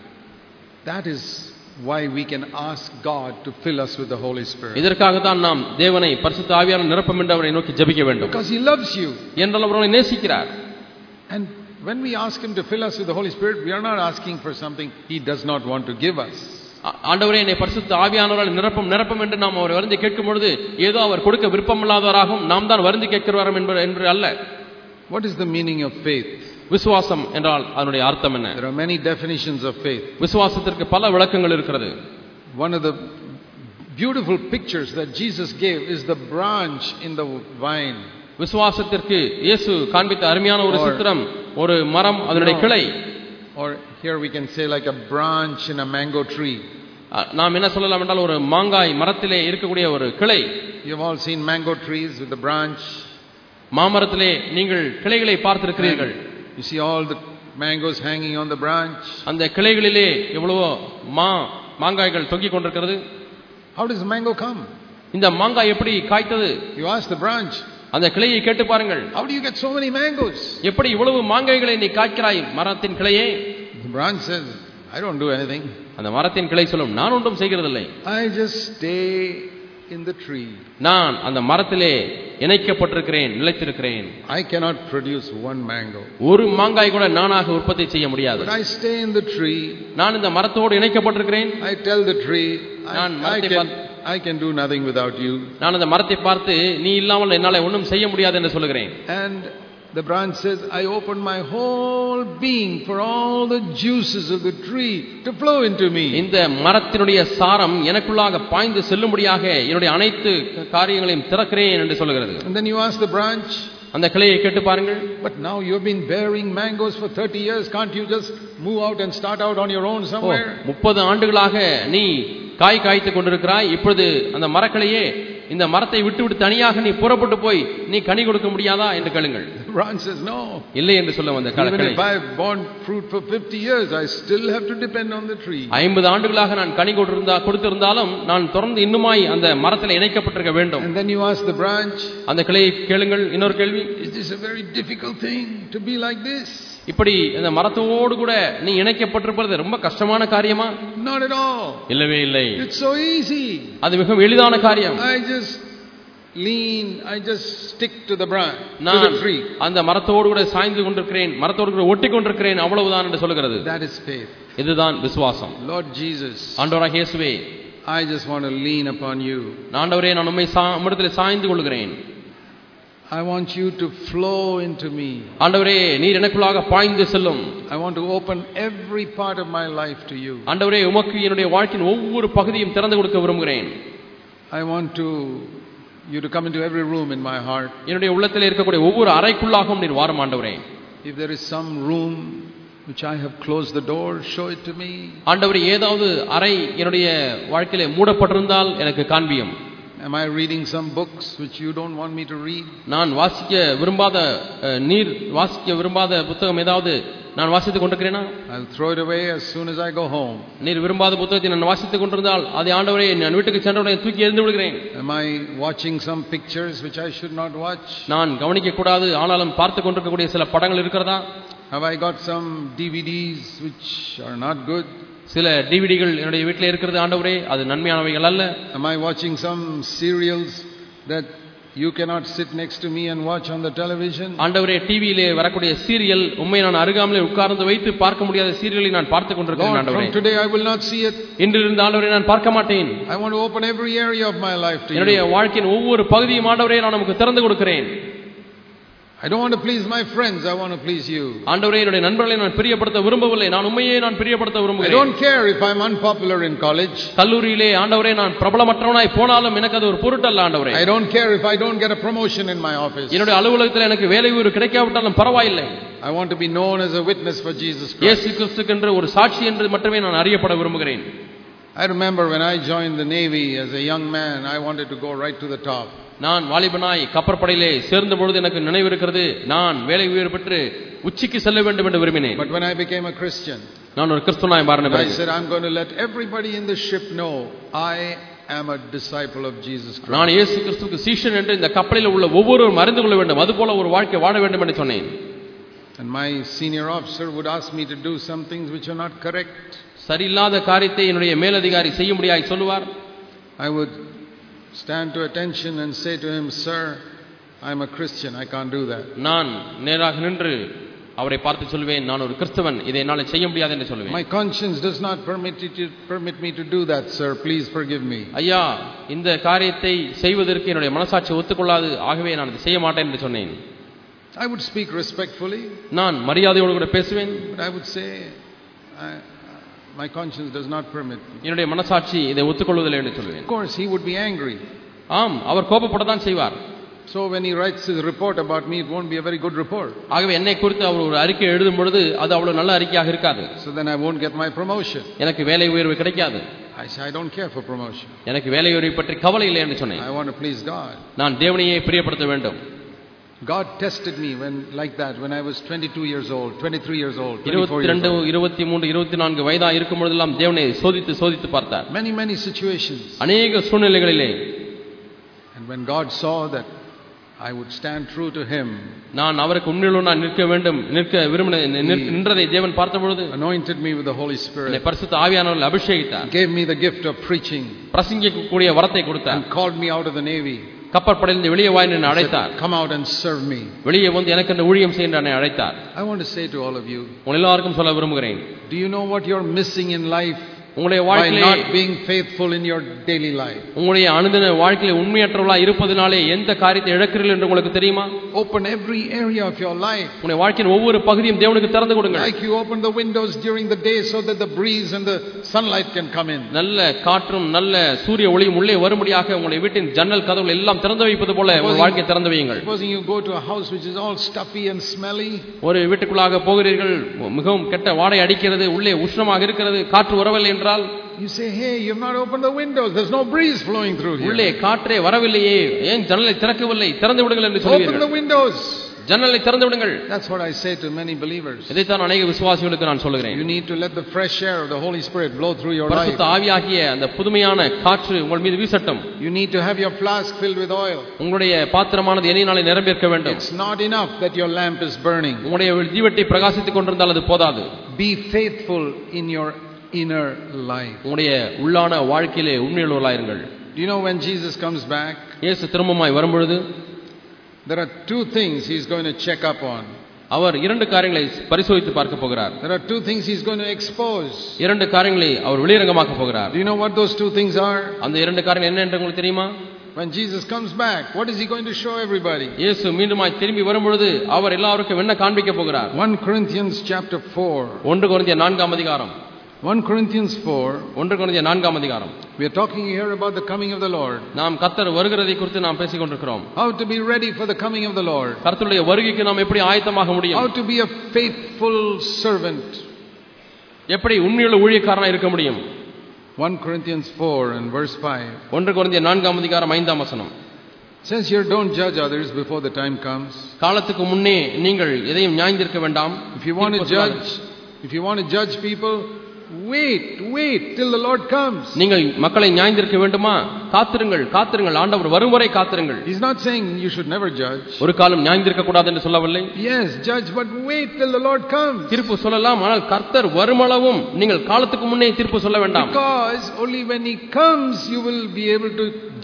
That is why we can ask God to fill us with the Holy Spirit. இதற்காக தான் நாம் தேவனை பரிசுத்த ஆவியானவரால் நிரப்பும் என்று அவரை நோக்கி ஜெபிக்க வேண்டும். Because he loves you. என்றால் அவர் உங்களை நேசிக்கிறார். And when we ask him to fill us with the Holy Spirit, we are not asking for something he does not want to give us. ஆண்டவரே என்னை பரிசுத்த ஆவியானவரால் நிரப்பும் நிரப்பும் என்று நாம் அவர் வருந்தி கேட்கும் பொழுது ஏதோ அவர் கொடுக்க விருப்பமில்லாதவராகவும் நாம் தான் வருந்தி கேட்கிறவரும் என்று அல்ல. What is the meaning of faith? விசுவாசம் என்றால் அதனுடைய அர்த்தம் என்ன? There are many definitions of faith. விசுவாசத்திற்கு பல விளக்கங்கள் இருக்கிறது. One of the beautiful pictures that Jesus gave is the branch in the vine. விசுவாசத்திற்கு இயேசு காண்பித்த அருமையான ஒரு சித்திரம் ஒரு மரம் அதனுடைய கிளை. Or here we can say like a branch in a mango tree. நாம் என்ன சொல்லலாம் என்றால் ஒரு மாங்காய் மரத்திலே இருக்கக்கூடிய ஒரு கிளை. You have all seen mango trees with the branch. மாமரத்திலே நீங்கள் கிளைகளை பார்த்திருக்கிறீர்கள். You see all the mangoes hanging on the branch. அந்த கிளைகளிலே எவ்வளவோ மா மாங்காய்கள் தொங்கிக் கொண்டிருக்கிறது. How does the mango come? இந்த மாங்காய் எப்படி காய்த்தது? You ask the branch. அந்த கிளையை கேட்டு பாருங்கள். How do you get so many mangoes? எப்படி இவ்வளவு மாங்காய்களை நீ காய்க்கிறாய் மரத்தின் கிளையே? The branch says, I don't do anything. அந்த மரத்தின் கிளை சொல்லும், நான் ஒன்றும் செய்கிறதில்லை. I just stay in the tree. நான் அந்த மரத்திலே இணைக்கப்பட்டிருக்கிறேன், நிலைத்திருக்கிறேன். I cannot produce one mango. ஒரு மாங்காய் கூட நானாக உற்பத்தி செய்ய முடியாது. But I stay in the tree. நான் இந்த மரத்தோடு இணைக்கப்பட்டிருக்கிறேன். I tell the tree, நான் I, I, can, I can do nothing without you. நான் அந்த மரத்தை பார்த்து நீ இல்லாமல் என்னால ஒன்றும் செய்ய முடியாது என்று சொல்கிறேன். And the branch says, I open my whole being for all the juices of the tree to flow into me. இந்த மரத்தினுடைய சாரம் எனக்குள்ளாக பாய்ந்து செல்லும்படியாக என்னுடைய அனைத்து காரியங்களையும் திறக்கிறேன் என்று சொல்கிறது. And then you ask the branch, அந்த கிளையை கேட்டு பாருங்கள். But now you have been bearing mangoes for thirty years, can't you just move out and start out on your own somewhere? முப்பது ஆண்டுகளாக நீ காய் காய்த்துக் கொண்டிருக்கிறாய். இப்பொழுது அந்த மரக்கிளையே இந்த மரத்தை விட்டு விட்டு தனியாக நீ புறப்பட்டு போய் நீ கனி கொடுக்க முடியாதா என்று கேளுங்கள். The branch says no. இல்லை என்று சொல்ல வந்த கிளை. Even if I have borne fruit for fifty years, I still have to depend on the tree. ஐம்பது ஆண்டுகளாக நான் கனி கொடுத்திருந்தா கொடுத்திருந்தாலும் நான் தொடர்ந்து இன்னுமாய் அந்த மரத்தில் இணைக்கப்பட்டிருக்க வேண்டும். And then you ask the branch, அந்த கிளையை கேளுங்கள். இன்னொரு கேள்வி, is this a very difficult thing to be like this? இப்படி இந்த மரத்தோடு கூட நீ இணைக்கப்பட்டிருப்பது ரொம்ப கஷ்டமான காரியமா? Not at all. இல்லவே இல்லை. It's so easy. அது மிகவும் எளிதான காரியம். I just lean, I just stick to the branch, to the tree. அந்த மரத்தோடு கூட சாய்ந்து கொண்டிருக்கிறேன், மரத்தோடு கூட ஒட்டி கொண்டிருக்கிறேன், அவ்வளவுதான் என்று சொல்கிறது. That is faith. இதுதான் விசுவாசம். Lord Jesus, ஆண்டவராகிய இயேசுவே, I just want to lean upon you. ஆண்டவரே, நான் உம்மை உம்மிடத்திலே சாய்ந்து கொள்கிறேன். I want you to flow into me. ஆண்டவரே, நீர் எனக்குள்ளாக பாய்ந்து செல்லும். I want to open every part of my life to you. ஆண்டவரே, உமக்கு என்னுடைய வாழ்க்கையின் ஒவ்வொரு பகுதியும் திறந்து கொடுக்க விரும்புகிறேன். I want to you to come into every room in my heart. என்னுடைய உள்ளத்திலே இருக்கக்கூடிய ஒவ்வொரு அறைக்குள்ளாகவும் நீர் வாரும் ஆண்டவரே. If there is some room which I have closed the door, show it to me. ஆண்டவரே, ஏதாவது அறை என்னுடைய வாழ்க்கையிலே மூடப்பட்டிருந்தால் எனக்கு காண்பியும். Am I reading some books which you don't want me to read? நான் வாசிக்க விரும்பாத நீர் வாசிக்க விரும்பாத புத்தகம் ஏதாவது நான் வாசித்துக் கொண்டிருக்கிறேனா? I'll throw it away as soon as I go home. நீர் விரும்பாத புத்தகத்தை நான் வாசித்துக் கொண்டிருந்தால் அதை ஆண்டவரே நான் வீட்டுக்கு சென்றவுடனே தூக்கி எறிந்து விடுகிறேன். Am I watching some pictures which I should not watch? நான் கவனிக்க கூடாது ஆனாலும் பார்த்துக் கொண்டிருக்கக்கூடிய சில படங்கள் இருக்கிறதா? Have I got some D V Ds which are not good? சில டிவிடிகள் என்னுடைய வீட்டில் இருக்கிறது ஆண்டவரே, அது நன்மையானவைகள் அல்ல. Am I watching some serials that You cannot sit next to me and watch on the television. ஆண்டவரே, டிவியிலே வரக்கூடிய சீரியல் உம்மை நான் அருகாமையிலே உட்கார்ந்து வைத்து பார்க்க முடியாத சீரியலை நான் பார்த்துக் கொண்டிருக்கிறேன் ஆண்டவரே. From today I will not see it. இன்றிலிருந்து ஆண்டவரே நான் பார்க்க மாட்டேன். I want to open every area of my life to you. என்னுடைய வாழ்க்கையின் ஒவ்வொரு பகுதியும் ஆண்டவரே நான் உமக்கு திறந்து கொடுக்கிறேன். I don't want to please my friends, I want to please you. ஆண்டவரே, என்னுடைய நண்பர்களை நான் பிரியப்படுத்த விரும்பவில்லை, நான் உம்மையே நான் பிரியப்படுத்த விரும்புகிறேன். I don't care if I'm unpopular in college. கல்லூரியிலே ஆண்டவரே நான் பிரபலமற்றவனாய் போனாலும் எனக்கு அது ஒரு பொருட்டல்ல ஆண்டவரே. I don't care if I don't get a promotion in my office. என்னுடைய அலுவலகத்தில் எனக்கு வேலை உயர்வு கிடைக்காவிட்டாலும் பரவாயில்லை. I want to be known as a witness for Jesus Christ. இயேசு கிறிஸ்துக்கென்று ஒரு சாட்சி என்று மட்டுமே நான் அறியப்பட விரும்புகிறேன். I remember when I joined the Navy as a young man, I wanted to go right to the top. நான் வாலிபனாய் கப்பற்படையிலே சேர்ந்த பொழுது எனக்கு நினைவிருக்கிறது, நான் வேலை உயர்வு பெற்று உச்சிக்கு செல்ல வேண்டும் என்று விரும்பினேன். But when I became a Christian, நான் ஒரு கிறிஸ்தவனாய் மாறின பிறகு I said I'm going to let everybody in the ship know I am a disciple of Jesus Christ. நான் இயேசு கிறிஸ்துவுக்கு சீஷன் என்று இந்த கப்பலில் உள்ள ஒவ்வொருவரும் அறிந்து கொள்ள வேண்டும், அதுபோல ஒரு வாழ்க்கை வாழ வேண்டும் என்று சொன்னேன். And my senior officer would ask me to do some things which are not correct. சரியில்லாத காரியத்தை என்னுடைய மேலதிகாரி செய்ய முடியாய் சொல்லுவார். I would stand to attention and say to him, sir, I'm a Christian, I can't do that. நான் நேராக நின்று அவரை பார்த்து சொல்வேன், நான் ஒரு கிறிஸ்தவன், இதை என்னால் செய்ய முடியாது என்று சொல்வேன். My conscience does not permit it to permit me to do that, sir, please forgive me. ஐயா, இந்த காரியத்தை செய்வதற்கு என்னுடைய மனசாட்சி ஒத்துக்கொள்ளாது, ஆகவே நான் அதை செய்ய மாட்டேன் என்று சொன்னேன். I would speak respectfully. நான் மரியாதையோடு கூட பேசுவேன். But I would say, I, my conscience does not permit me. என்னுடைய மனசாட்சி இதை ஒத்துக்கொள்வதில்லை என்று சொல்வேன். Of course he would be angry. ஆம், அவர் கோபப்படத்தான் செய்வார். So when he writes his report about me, it won't be a very good report. ஆகவே என்னை குறித்து அவர் ஒரு அறிக்கை எழுதும் பொழுது அது அவ்வளவு நல்ல அறிக்கையாக இருக்காது. So then I won't get my promotion. எனக்கு வேலை உயர்வு கிடைக்காது. I say I don't care for promotion. எனக்கு வேலை உயர்வை பற்றி கவலை இல்லை என்று சொன்னேன். I want to please God. நான் தேவனையே பிரியப்படுத்த வேண்டும். God tested me when like that when I was twenty-two years old, twenty-three years old, twenty-four years old. இருபத்திமூன்று இருபத்திநான்கு வயதா இருக்கும் பொழுதெல்லாம் தேவனை சோதித்து சோதித்து பார்த்தார். Many many situations. अनेक சூழ்நிலைகளிலே. And when God saw that I would stand true to him, நான் அவருக்கு உண்மையுள்ளவனாய் நிற்க வேண்டும், நிற்க விரும்பின நின்றதை தேவன் பார்த்த பொழுது anointed me with the Holy Spirit. என்னை பரிசுத்த ஆவியானவரால் அபிஷேகித்தார். Gave me the gift of preaching. பிரசங்கிக்கக்கூடிய வரத்தை கொடுத்தார். And called me out of the Navy. கப்பற்படையிலிருந்து வெளியே வா என்று அழைத்தார். Come out and serve me. வெளியே வந்து எனக்கு அந்த ஊழியம் செய்ய என்று அழைத்தார். I want to say to all of you, உங்கள் எல்லாருக்கும் சொல்ல விரும்புகிறேன், do you know what you're missing in life? உங்களுடைய By வாழ்க்கையிலே not being faithful in your daily life. உங்களுடைய அனுதின வாழ்க்கையிலே உண்மையற்றவர்களாய் இருப்பதனாலே எந்த காரியத்தை இழக்கிறீர்கள் என்று உங்களுக்கு தெரியுமா? Open every area of your life. உங்களுடைய வாழ்க்கையின் ஒவ்வொரு பகுதியும் தேவனுக்கு திறந்து கொடுங்க. Like you open the windows during the day so that the breeze and the sunlight can come in. நல்ல காற்றும் நல்ல சூரிய ஒளியும் உள்ளே வரும்படியாக உங்களுடைய வீட்டின் ஜன்னல் கதவுகள் எல்லாம் திறந்து வைப்பது போல உங்கள் வாழ்க்கையை திறந்து வையுங்கள். Supposing you go to a house which is all stuffy and smelly. ஒரு வீட்டுக்குள்ளாக போகிறீர்கள், மிகவும் கெட்ட வாடை அடிக்கிறது, உள்ளே உஷ்ணமாக இருக்கிறது, காற்று வரவில்லை என்றால் you say, hey, you've not opened the windows, there's no breeze flowing through here. உள்ளே காற்றே வரவில்லையே, ஏன் ஜன்னலை திறக்கவில்லை, திறந்து விடுங்கள் என்று சொல்வீர்கள். Open the windows. ஜன்னலை திறந்து விடுங்கள். That's what I say to many believers. இதைத்தான் அநேக விசுவாசிகளுக்கு நான் சொல்கிறேன். You need to let the fresh air of the Holy Spirit blow through your life. பரிசுத்த ஆவியாகிய அந்த புதுமையான காற்று உங்கள் மீது வீசட்டும். You need to have your flask filled with oil. உங்களுடைய பாத்திரமானது எண்ணெயினாலே நிரம்பியிருக்க வேண்டும். It's not enough that your lamp is burning. உங்களுடைய தீவட்டி பிரகாசித்துக் கொண்டிருந்தால் அது போதாது. Be faithful in your inner life. உங்களுடைய உள்ளான வாழ்க்கையிலே உண்மையுள்ளவர்களாயிருங்கள். Do you know when Jesus comes back? இயேசு திரும்பமாய் வரும்பொழுது there are two things he's going to check up on. அவர் இரண்டு காரியங்களை பரிசோதித்து பார்க்க போகிறார். There are two things he's going to expose. இரண்டு காரியங்களை அவர் வெளியரங்கமாக்க போகிறார். Do you know what those two things are? அந்த இரண்டு காரியங்கள் என்ன என்று உங்களுக்கு தெரியுமா? When Jesus comes back, what is he going to show everybody? இயேசு மீண்டுமாய் திரும்பி வரும்பொழுது அவர் எல்லாருக்கும் என்ன காண்பிக்க போகிறார்? First Corinthians chapter four. ஒன்று கொரிந்தியர் நான்காம் அதிகாரம். First Corinthians four. ஒன்று கொரிந்தியர் நான்காம் அதிகாரம். We are talking here about the coming of the Lord. நாம் கர்த்தர் வருகிறதை குறித்து நாம் பேசிக் கொண்டிருக்கிறோம். How to be ready for the coming of the Lord. கர்த்தருடைய வருகைக்கு நாம் எப்படி ஆயத்தமாக முடியும்? How to be a faithful servant. எப்படி உண்மையுள்ள ஊழியக்காரனாக இருக்க முடியும்? First Corinthians four and verse five. ஒன்று கொரிந்தியர் நான்காம் அதிகாரம் ஐந்தாம் வசனம். Says here, don't judge others before the time comes. காலத்துக்கு முன்னே நீங்கள் எதையும் நியாயந்தீர்க்க வேண்டாம். If you want to judge, if you want to judge people, wait, wait till the Lord comes. நீங்கள் மக்களை நியாயந்தீர்க்க வேண்டுமா? காத்திருங்கள், காத்திருங்கள், ஆண்டவர் வரும் வரை காத்திருங்கள். He's not saying you should never judge. ஒரு காலம் நியாயந்தீர்க்க கூடாது என்று சொல்லவில்லை. Yes, judge, but wait till the Lord comes. தீர்ப்பு சொல்லலாம், ஆனால் கர்த்தர் வருமளவும் நீங்கள் காலத்துக்கு முன்னே தீர்ப்பு சொல்ல வேண்டாம். Because only when he comes you will be able to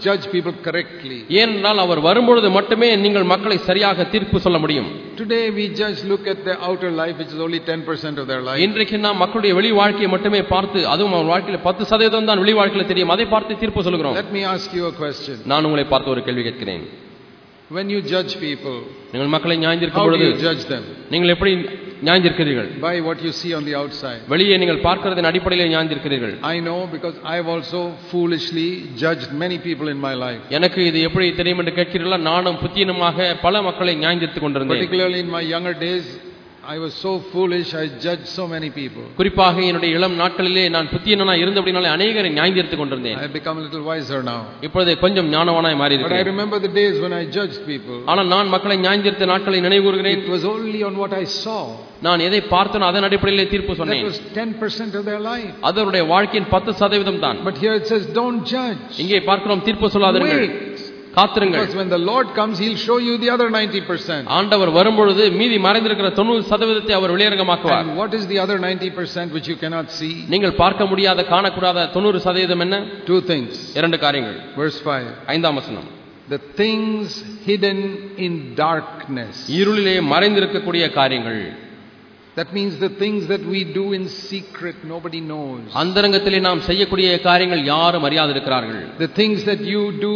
judge people correctly. ஏனென்றால் அவர் வரும்பொழுது மட்டுமே நீங்கள் மக்களை சரியாக தீர்ப்பு சொல்ல முடியும். Today we just look at the outer life, which is only ten percent of their life. இன்றைக்கு நாம் மக்களுடைய வெளி வாழ்க்கையை மட்டுமே பார்த்து, அதுவும் அவர் வாழ்க்கையில பத்து சதவீதம் தான் வெளி வாழ்க்கையில தெரியும், அதை பார்த்து தீர்ப்பு சொல்கிறோம். Let me ask you a question. நான் உங்களை பார்த்து ஒரு கேள்வி கேட்கிறேன். When you judge people, நீங்கள் மக்களை நியாயந்தீர்க்கும் how do பொழுது you judge them? நீங்கள் எப்படி நியாயந்தீர்க்கிறீர்கள்? By what you see on the outside. வெளியே நீங்கள் பார்க்கிறதின் அடிப்படையில் நியாயந்தீர்க்கிறீர்கள். I know because I have also foolishly judged many people in my life. எனக்கு இது எப்படி தெரியும் என்று கேட்கிறீர்களா? நானும் புத்தியனமாக பல மக்களை நியாயந்தீர்த்துக் கொண்டிருந்தேன். Particularly in my younger days, I was so foolish, I judged so many people. குறிப்பாக என்னுடைய இளம் நாட்களிலே நான் புத்தியனாக இருந்தபடினாலே அநேகரை நியாயந்தீர்த்துக் கொண்டிருந்தேன். I have become a little wiser now. இப்பொழுது கொஞ்சம் ஞானவானாய் மாறி But I இருக்கிறேன். remember the days when I judged people. ஆனால் நான் மக்களை நியாயந்தீர்த்த நாட்களை நினைவுகூர்கிறேன். It was only on what I saw. நான் எதை பார்த்தனோ அதன் அடிப்படையிலே தீர்ப்பு That சொன்னேன். was ten percent of their life. அதனுடைய வாழ்க்கையின் பத்து சதவீதம் தான். But here it says, don't judge. இங்கே பார்க்கிறோம், தீர்ப்பு சொல்லாதீர்கள், Wait. காத்திருங்கள். Because when the Lord comes, He'll show you the other ninety percent. ஆண்டவர் வரும்பொழுது மீதி மறைந்திருக்கிற தொண்ணூறு சதவீதத்தை அவர் வெளியரங்கமாக்குவார். And what is the other ninety percent which you cannot see? நீங்கள் பார்க்க முடியாத, காணக்கூடாத தொண்ணூறு சதவீதம் என்ன? Two things. இரண்டு காரியங்கள். Verse five. ஐந்தாம் வசனம். The things hidden in darkness. இருளிலே மறைந்திருக்கக்கூடிய காரியங்கள். That means the things that we do in secret, nobody knows. அந்தரங்கத்திலே நாம் செய்யக்கூடிய காரியங்கள் யாரும் அறியாதிருக்கிறார்கள். The things that you do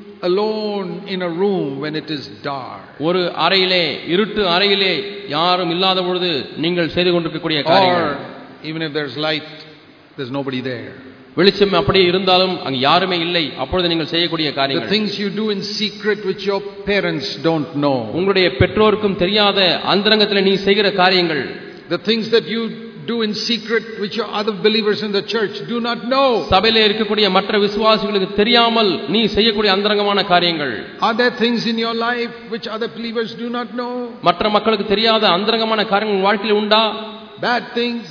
alone in a room when it is dark. ஒரு அறையிலே, இருட்டு அறையிலே யாரும் இல்லாத பொழுது நீங்கள் செய்து கொண்டிருக்கக்கூடிய காரியங்கள். Or even if there's light, there's nobody there. வெளிச்சம் அப்படியே இருந்தாலும் அங்க யாருமே இல்லை, அப்பொழுது நீங்கள் செய்யக்கூடிய The காரியங்கள். things you do in secret which your parents don't know. உங்களுடைய பெற்றோருக்கும் தெரியாத அந்தரங்கத்திலே நீ செய்கிற காரியங்கள். The things that you do in secret which your other believers in the church do not know. சபையிலே இருக்கக்கூடிய மற்ற விசுவாசிகளுக்கு தெரியாமல் நீ செய்யக்கூடிய அந்தரங்கமான காரியங்கள். Are there things in your life which other believers do not know? மற்ற மக்களுக்கு தெரியாத அந்தரங்கமான காரியங்கள் வாழ்க்கையில் உண்டா? Bad things,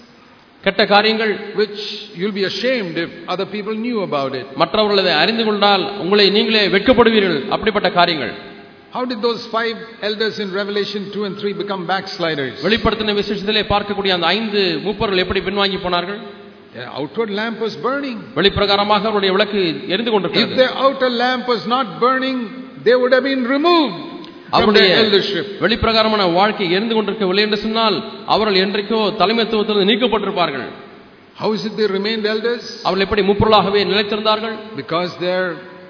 கெட்ட காரியங்கள் which you'll be ashamed if other people knew about it. மற்றவர்கள் அதை அறிந்து கொண்டால் உங்களை நீங்களே வெட்கப்படுவீர்கள், அப்படிப்பட்ட காரியங்கள். How did those five elders in Revelation two and three become backsliders? வெளிப்படுத்தின விசேஷத்திலே பார்க்கக்கூடிய அந்த ஐந்து மூப்பர்கள் எப்படி பின்வாங்கி போனார்கள்? Their outward lamp was burning. வெளிப்பிரகாரமாக அவருடைய விளக்கு எரிந்து If கொண்டிருக்கிறது. their outer lamp was not burning, they would have been removed from their eldership. வெளிப்பிரகாரமான வாழ்க்கை எரிந்து கொண்டிருக்கவில்லை என்று சொன்னால் அவர்கள் என்றைக்கோ தலைமைத்துவத்திலிருந்து நீக்கப்பட்டிருப்பார்கள். How is it they remained elders? அவர்கள் எப்படி மூப்பர்களாகவே நிலைத்திருந்தார்கள்? Because their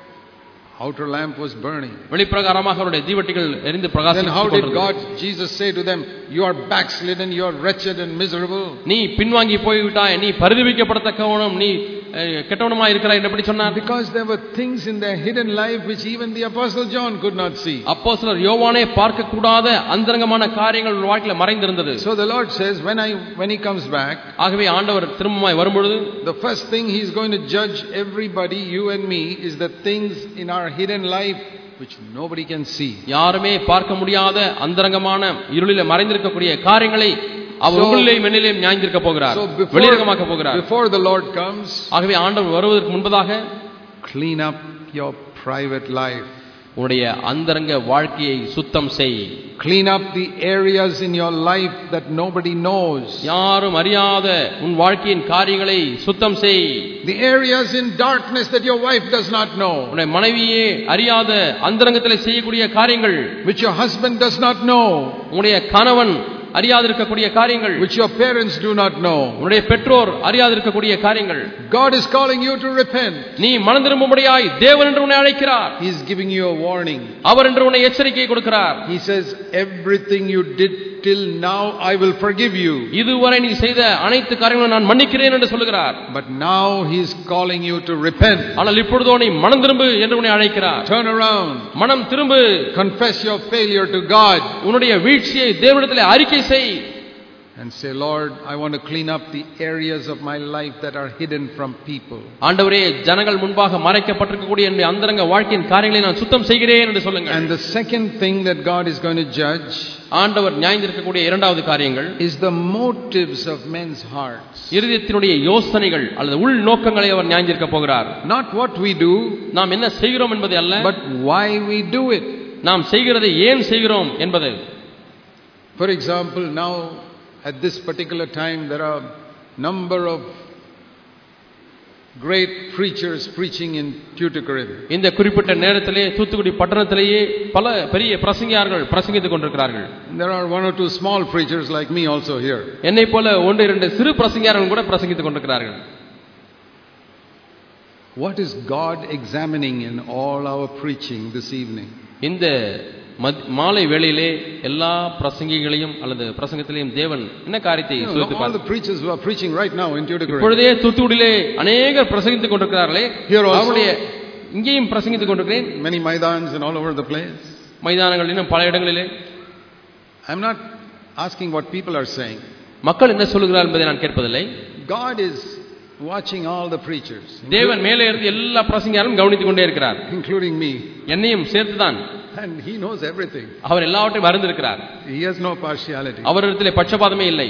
outer lamp was burning. வெளிப்பிரகாரமாக அவருடைய தீவட்டிகள் எரிந்து Then how பிரகாசித்துக் did கொண்டிருந்தது. God, Jesus say to them, you are backslidden, you are wretched and miserable? நீ பின்வாங்கி போய்விட்டாய், நீ பரிதபிக்கப்படத்தக்கவனும், நீ கெட்டவனுமாய் இருக்கிறாய் என்று எப்படி சொன்னார்? Because there were things in their hidden life which even the apostle John could not see. அப்போஸ்தலர் யோவானே பார்க்க கூடாத அந்தரங்கமான காரியங்கள் வாழ்க்கையில மறைந்திருந்தது. So the Lord says, when I when he comes back, ஆகவே ஆண்டவர் திரும்பமாய் வரும்பொழுது the first thing he's going to judge everybody, you and me, is the things in our hidden life which nobody can see. யாருமே பார்க்க முடியாத அந்தரங்கமான இருளிலே மறைந்திருக்கக்கூடிய காரியங்களை அவர் உங்களிலே மென்னிலே நியாயந்திருக்க போகிறார், வெளிரங்கமாக்க போகிறார். Before the Lord comes, ஆகவே ஆண்டவர் வருவதற்கு முன்பதாக clean up your private life. உன்னுடைய அந்தரங்க வாழ்க்கையை சுத்தம் செய். Clean up the areas in your life that nobody knows. யாரும் அறியாத உன் வாழ்க்கையின் காரியங்களை சுத்தம் செய். The areas in darkness that your wife does not know. உன்னுடைய மனைவியே அறியாத அந்தரங்கத்திலே செய்யக்கூடிய காரியங்கள், which your husband does not know. உன்னுடைய கணவன் அறியாதிருக்கக்கூடிய காரியங்கள், which your parents do not know. உன்னுடைய பெற்றோர் அறியாதிருக்கக்கூடிய காரியங்கள். God is calling you to repent. நீ மனம் திரும்பும்படியாய் தேவன் என்று உன்னை அழைக்கிறார். He is giving you a warning. அவர் என்று உன்னை எச்சரிக்கை கொடுக்கிறார். He says, everything you did till now I will forgive you. இதுவரை நீ செய்த அனைத்து காரியங்களும் நான் மன்னிக்கிறேன் என்று சொல்கிறார். But now he is calling you to repent. ஆனால் இப்பொழுதோ நீ மனம் திரும்பு என்று உன்னை அழைக்கிறார். Turn around. மனம் திரும்பு. Confess your failure to God. உன்னுடைய வீழ்ச்சியை தேவனிடத்திலே அறிக்கை செய். And say, Lord, I want to clean up the areas of my life that are hidden from people. ஆண்டவரே, ஜனங்கள் முன்பாக மறைக்கப்பட்டிருக்கக்கூடிய என்னுடைய அந்தரங்க வாழ்க்கையின் காரியங்களை நான் சுத்தம் செய்கிறேன் என்று சொல்லுங்கள். And the second thing that God is going to judge, ஆண்டவர் நியாயந்திருக்கக்கூடிய இரண்டாவது காரியங்கள், is the motives of men's hearts. இருதயத்தினுடைய யோசனைகள் அல்லது உள் நோக்கங்களை அவர் நியாயந்திருக்க போகிறார். Not what we do, நாம் என்ன செய்கிறோம் என்பது அல்ல, but why we do it. நாம் செய்கிறதை ஏன் செய்கிறோம் என்பது. For example, now at this particular time there are number of great preachers preaching in Tuticorin. இந்த குறிப்பிட்ட நேரத்திலே தூத்துக்குடி பட்டணத்திலேயே பல பெரிய பிரசங்கியார்கள் பிரசங்கித்துக் கொண்டிருக்கிறார்கள். There are one or two small preachers like me also here. என்னை போல ஒன்று இரண்டு சிறு பிரசங்கியார்கள் கூட பிரசங்கித்துக் கொண்டிருக்கிறார்கள். What is God examining in all our preaching this evening? இந்த மாலை வேளையிலே எல்லா பிரசங்கிகளையும் அல்லது பிரசங்கத்திலேயும் தேவன் என்ன காரியத்தை சோதித்து பார்க்கிறார்? All the preachers who are preaching right now in Tuticorin. இப்பொழுதே தூத்துக்குடியிலே அநேகர் பிரசங்கித்துக் கொண்டிருக்கிறார்களே, அவருடைய இங்கேயும் பிரசங்கித்துக் கொண்டிருக்கிறேன். Many maidans and all over the place. மைதானங்கள் இன்னும் பல இடங்களிலே. I'm not asking what people are saying. மக்கள் என்ன சொல்கிறார்கள் என்பதை நான் கேட்பதில்லை. God is watching all the preachers. தேவன் மேலே இருந்து எல்லா பிரசங்கியாரும் கவனித்துக் கொண்டே இருக்கிறார், including me. என்னையும் சேர்த்துதான். And he knows everything. அவர் எல்லாவற்றையும் அறிந்திருக்கிறார். He has no partiality. அவரிடத்திலே பட்சபாதமே இல்லை.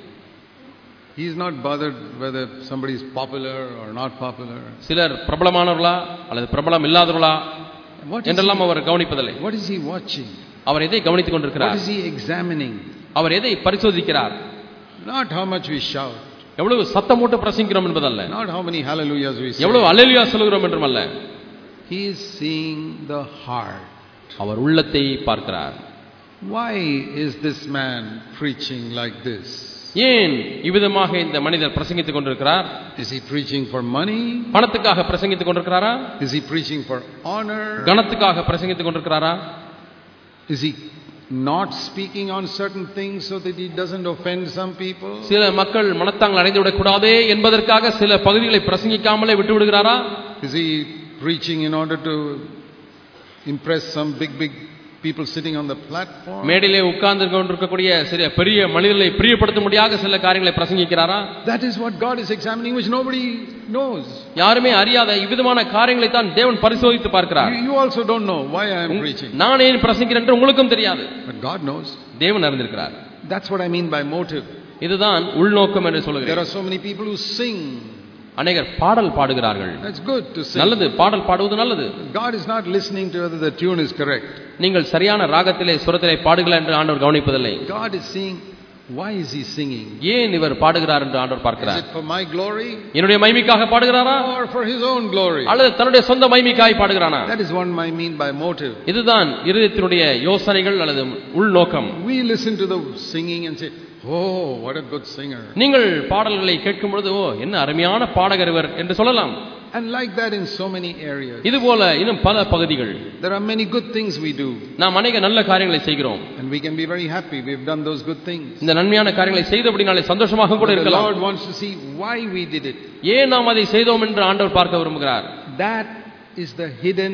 He is not bothered whether somebody is popular or not popular. சிலர் பிரபலமானவர்களா அல்லது பிரபலம் இல்லாதவர்களா என்றெல்லாம் அவர் கவனிப்பதில்லை. What is he watching? அவர் எதை கவனித்துக் கொண்டிருக்கிறார்? What is he examining? அவர் எதை பரிசோதிக்கிறார்? Not how much we shout. எவ்வளவு சத்தம் போட்டு பிரசங்கிக்கிறோம் என்பதல்ல. Not how many hallelujahs we say. எவ்வளவு அல்லேலூயா சொல்கிறோம் என்றுமல்ல. He is seeing the heart. அவர் உள்ளத்தை பார்க்கிறார். Why is this man preaching like this? ஏன் இவ்விதமாக இந்த மனிதர் பிரசங்கித்துக் கொண்டிருக்கிறார்? Is he preaching for money? பணத்துக்காக பிரசங்கித்துக் கொண்டிருக்கிறாரா? Is he preaching for honor? கனத்துக்காக பிரசங்கித்துக் கொண்டிருக்கிறாரா? Is he not speaking on certain things so that he doesn't offend some people? சில மக்கள் மனத்தாங்கள் அடைந்து விடக் கூடாதே என்பதற்காக சில பகுதிகளை பிரசங்கிக்காமலே விட்டு விடுகிறாரா? Is he preaching in order to impress some big big people sitting on the platform? மேடையிலே உட்கார்ந்து கொண்டிருக்கக்கூடிய சில பெரிய மனிதர்களை பிரியப்படுத்தும்படியாக சில காரியங்களை பிரசங்கிக்கிறாரா? That is what God is examining, which nobody knows. யாருமே அறியாத இவ்விதமான காரியங்களை தான் தேவன் பரிசோதித்து பார்க்கிறார். You also don't know why I am preaching. நான் ஏன் பிரசங்கிக்கிறேன் என்று உங்களுக்கும் தெரியாது. But God knows. தேவன் அறிந்திருக்கிறார். That's what I mean by motive. இதுதான் உள்நோக்கம் என்று சொல்கிறேன். There are so many people who sing. அநேகர் பாடல் பாடுகிறார்கள். That's good to sing. நல்லது, பாடல் பாடுவது நல்லது. God is not listening to whether the tune is correct. நீங்கள் சரியான ராகத்திலே சுரத்திலே பாடுகிறீர்களா என்று ஆண்டவர் கவனிப்பதில்லை. God is seeing why is he singing? ஏன் இவர் பாடுகிறார் என்று ஆண்டவர் பார்க்கிறார். Is it for my glory? என்னுடைய மகிமைக்காக பாடுகிறாரா? Or for his own glory? அல்லது தன்னுடைய சொந்த மகிமைக்காக பாடுகிறானா? That is what I mean by motive. இதுதான் இருதயத்தினுடைய யோசனைகள் அல்லது உள்நோக்கம். We listen to the singing and say, oh, what a good singer. நீங்கள் பாடல்களை கேட்கும் பொழுது ஓ என்ன அருமையான பாடகர் இவர் என்று சொல்லலாம். And like that in so many areas. இது போல இன்னும் பல பகுதிகள். There are many good things we do. நாம் அநேக நல்ல காரியங்களை செய்கிறோம். And we can be very happy we've done those good things. இந்த நன்மையான காரியங்களை செய்தபடினாலே சந்தோஷமாக கூட இருக்கலாம். The Lord wants to see why we did it. ஏன் நாம் அதை செய்தோம் என்று ஆண்டவர் பார்க்க விரும்புகிறார். That is the hidden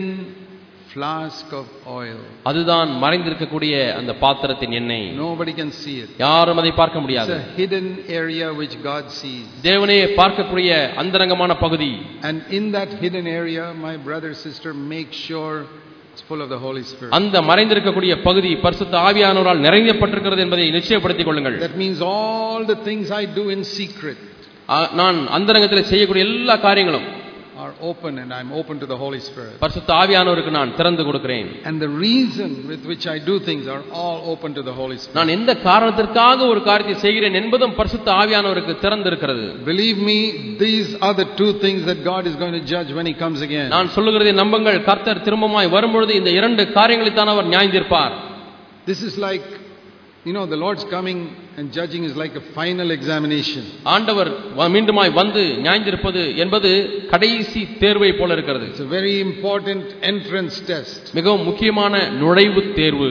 flask of oil. அதுதான் மறைந்திருக்கக்கூடிய அந்த பாத்திரத்தின் எண்ணெய். Nobody can see it. யாரும் அதை பார்க்க முடியாது. It's a hidden area which God sees. தேவனே பார்க்கக்கூடிய அந்தரங்கமான பகுதி. And in that hidden area, my brother sister, make sure it's full of the Holy Spirit. அந்த மறைந்திருக்கக்கூடிய பகுதி பரிசுத்த ஆவியானவரால் நிறையப்பட்டிருக்கிறது என்பதை நிச்சயப்படுத்திக் கொள்ளுங்கள். That means all the things I do in secret. நான் அந்தரங்கத்தில் செய்யக்கூடிய எல்லா காரியங்களும் are open, and I'm open to the Holy Spirit. பரிசுத்த ஆவியானவருக்கு நான் திறந்து கொடுக்கிறேன். And the reason with which I do things are all open to the Holy Spirit. நான் எந்த காரணத்திற்காக ஒரு காரியத்தை செய்கிறேன் என்பதும் பரிசுத்த ஆவியானவருக்கு திறந்து இருக்கிறது. Believe me, these are the two things that God is going to judge when he comes again. நான் சொல்லுகிறதை நம்புங்கள், கர்த்தர் திரும்பமாய் வரும்பொழுது இந்த இரண்டு காரியங்களை தான் அவர் நியாயந்தீர்ப்பார். This is like, you know, the Lord's coming and judging is like a final examination. ஆண்டவர் மீண்டுமாய் வந்து நியாயந்தீர்ப்பது என்பது கடைசி தேர்வை போல இருக்கிறது. It's a very important entrance test. மிகவும் முக்கியமான நுழைவுத் தேர்வு.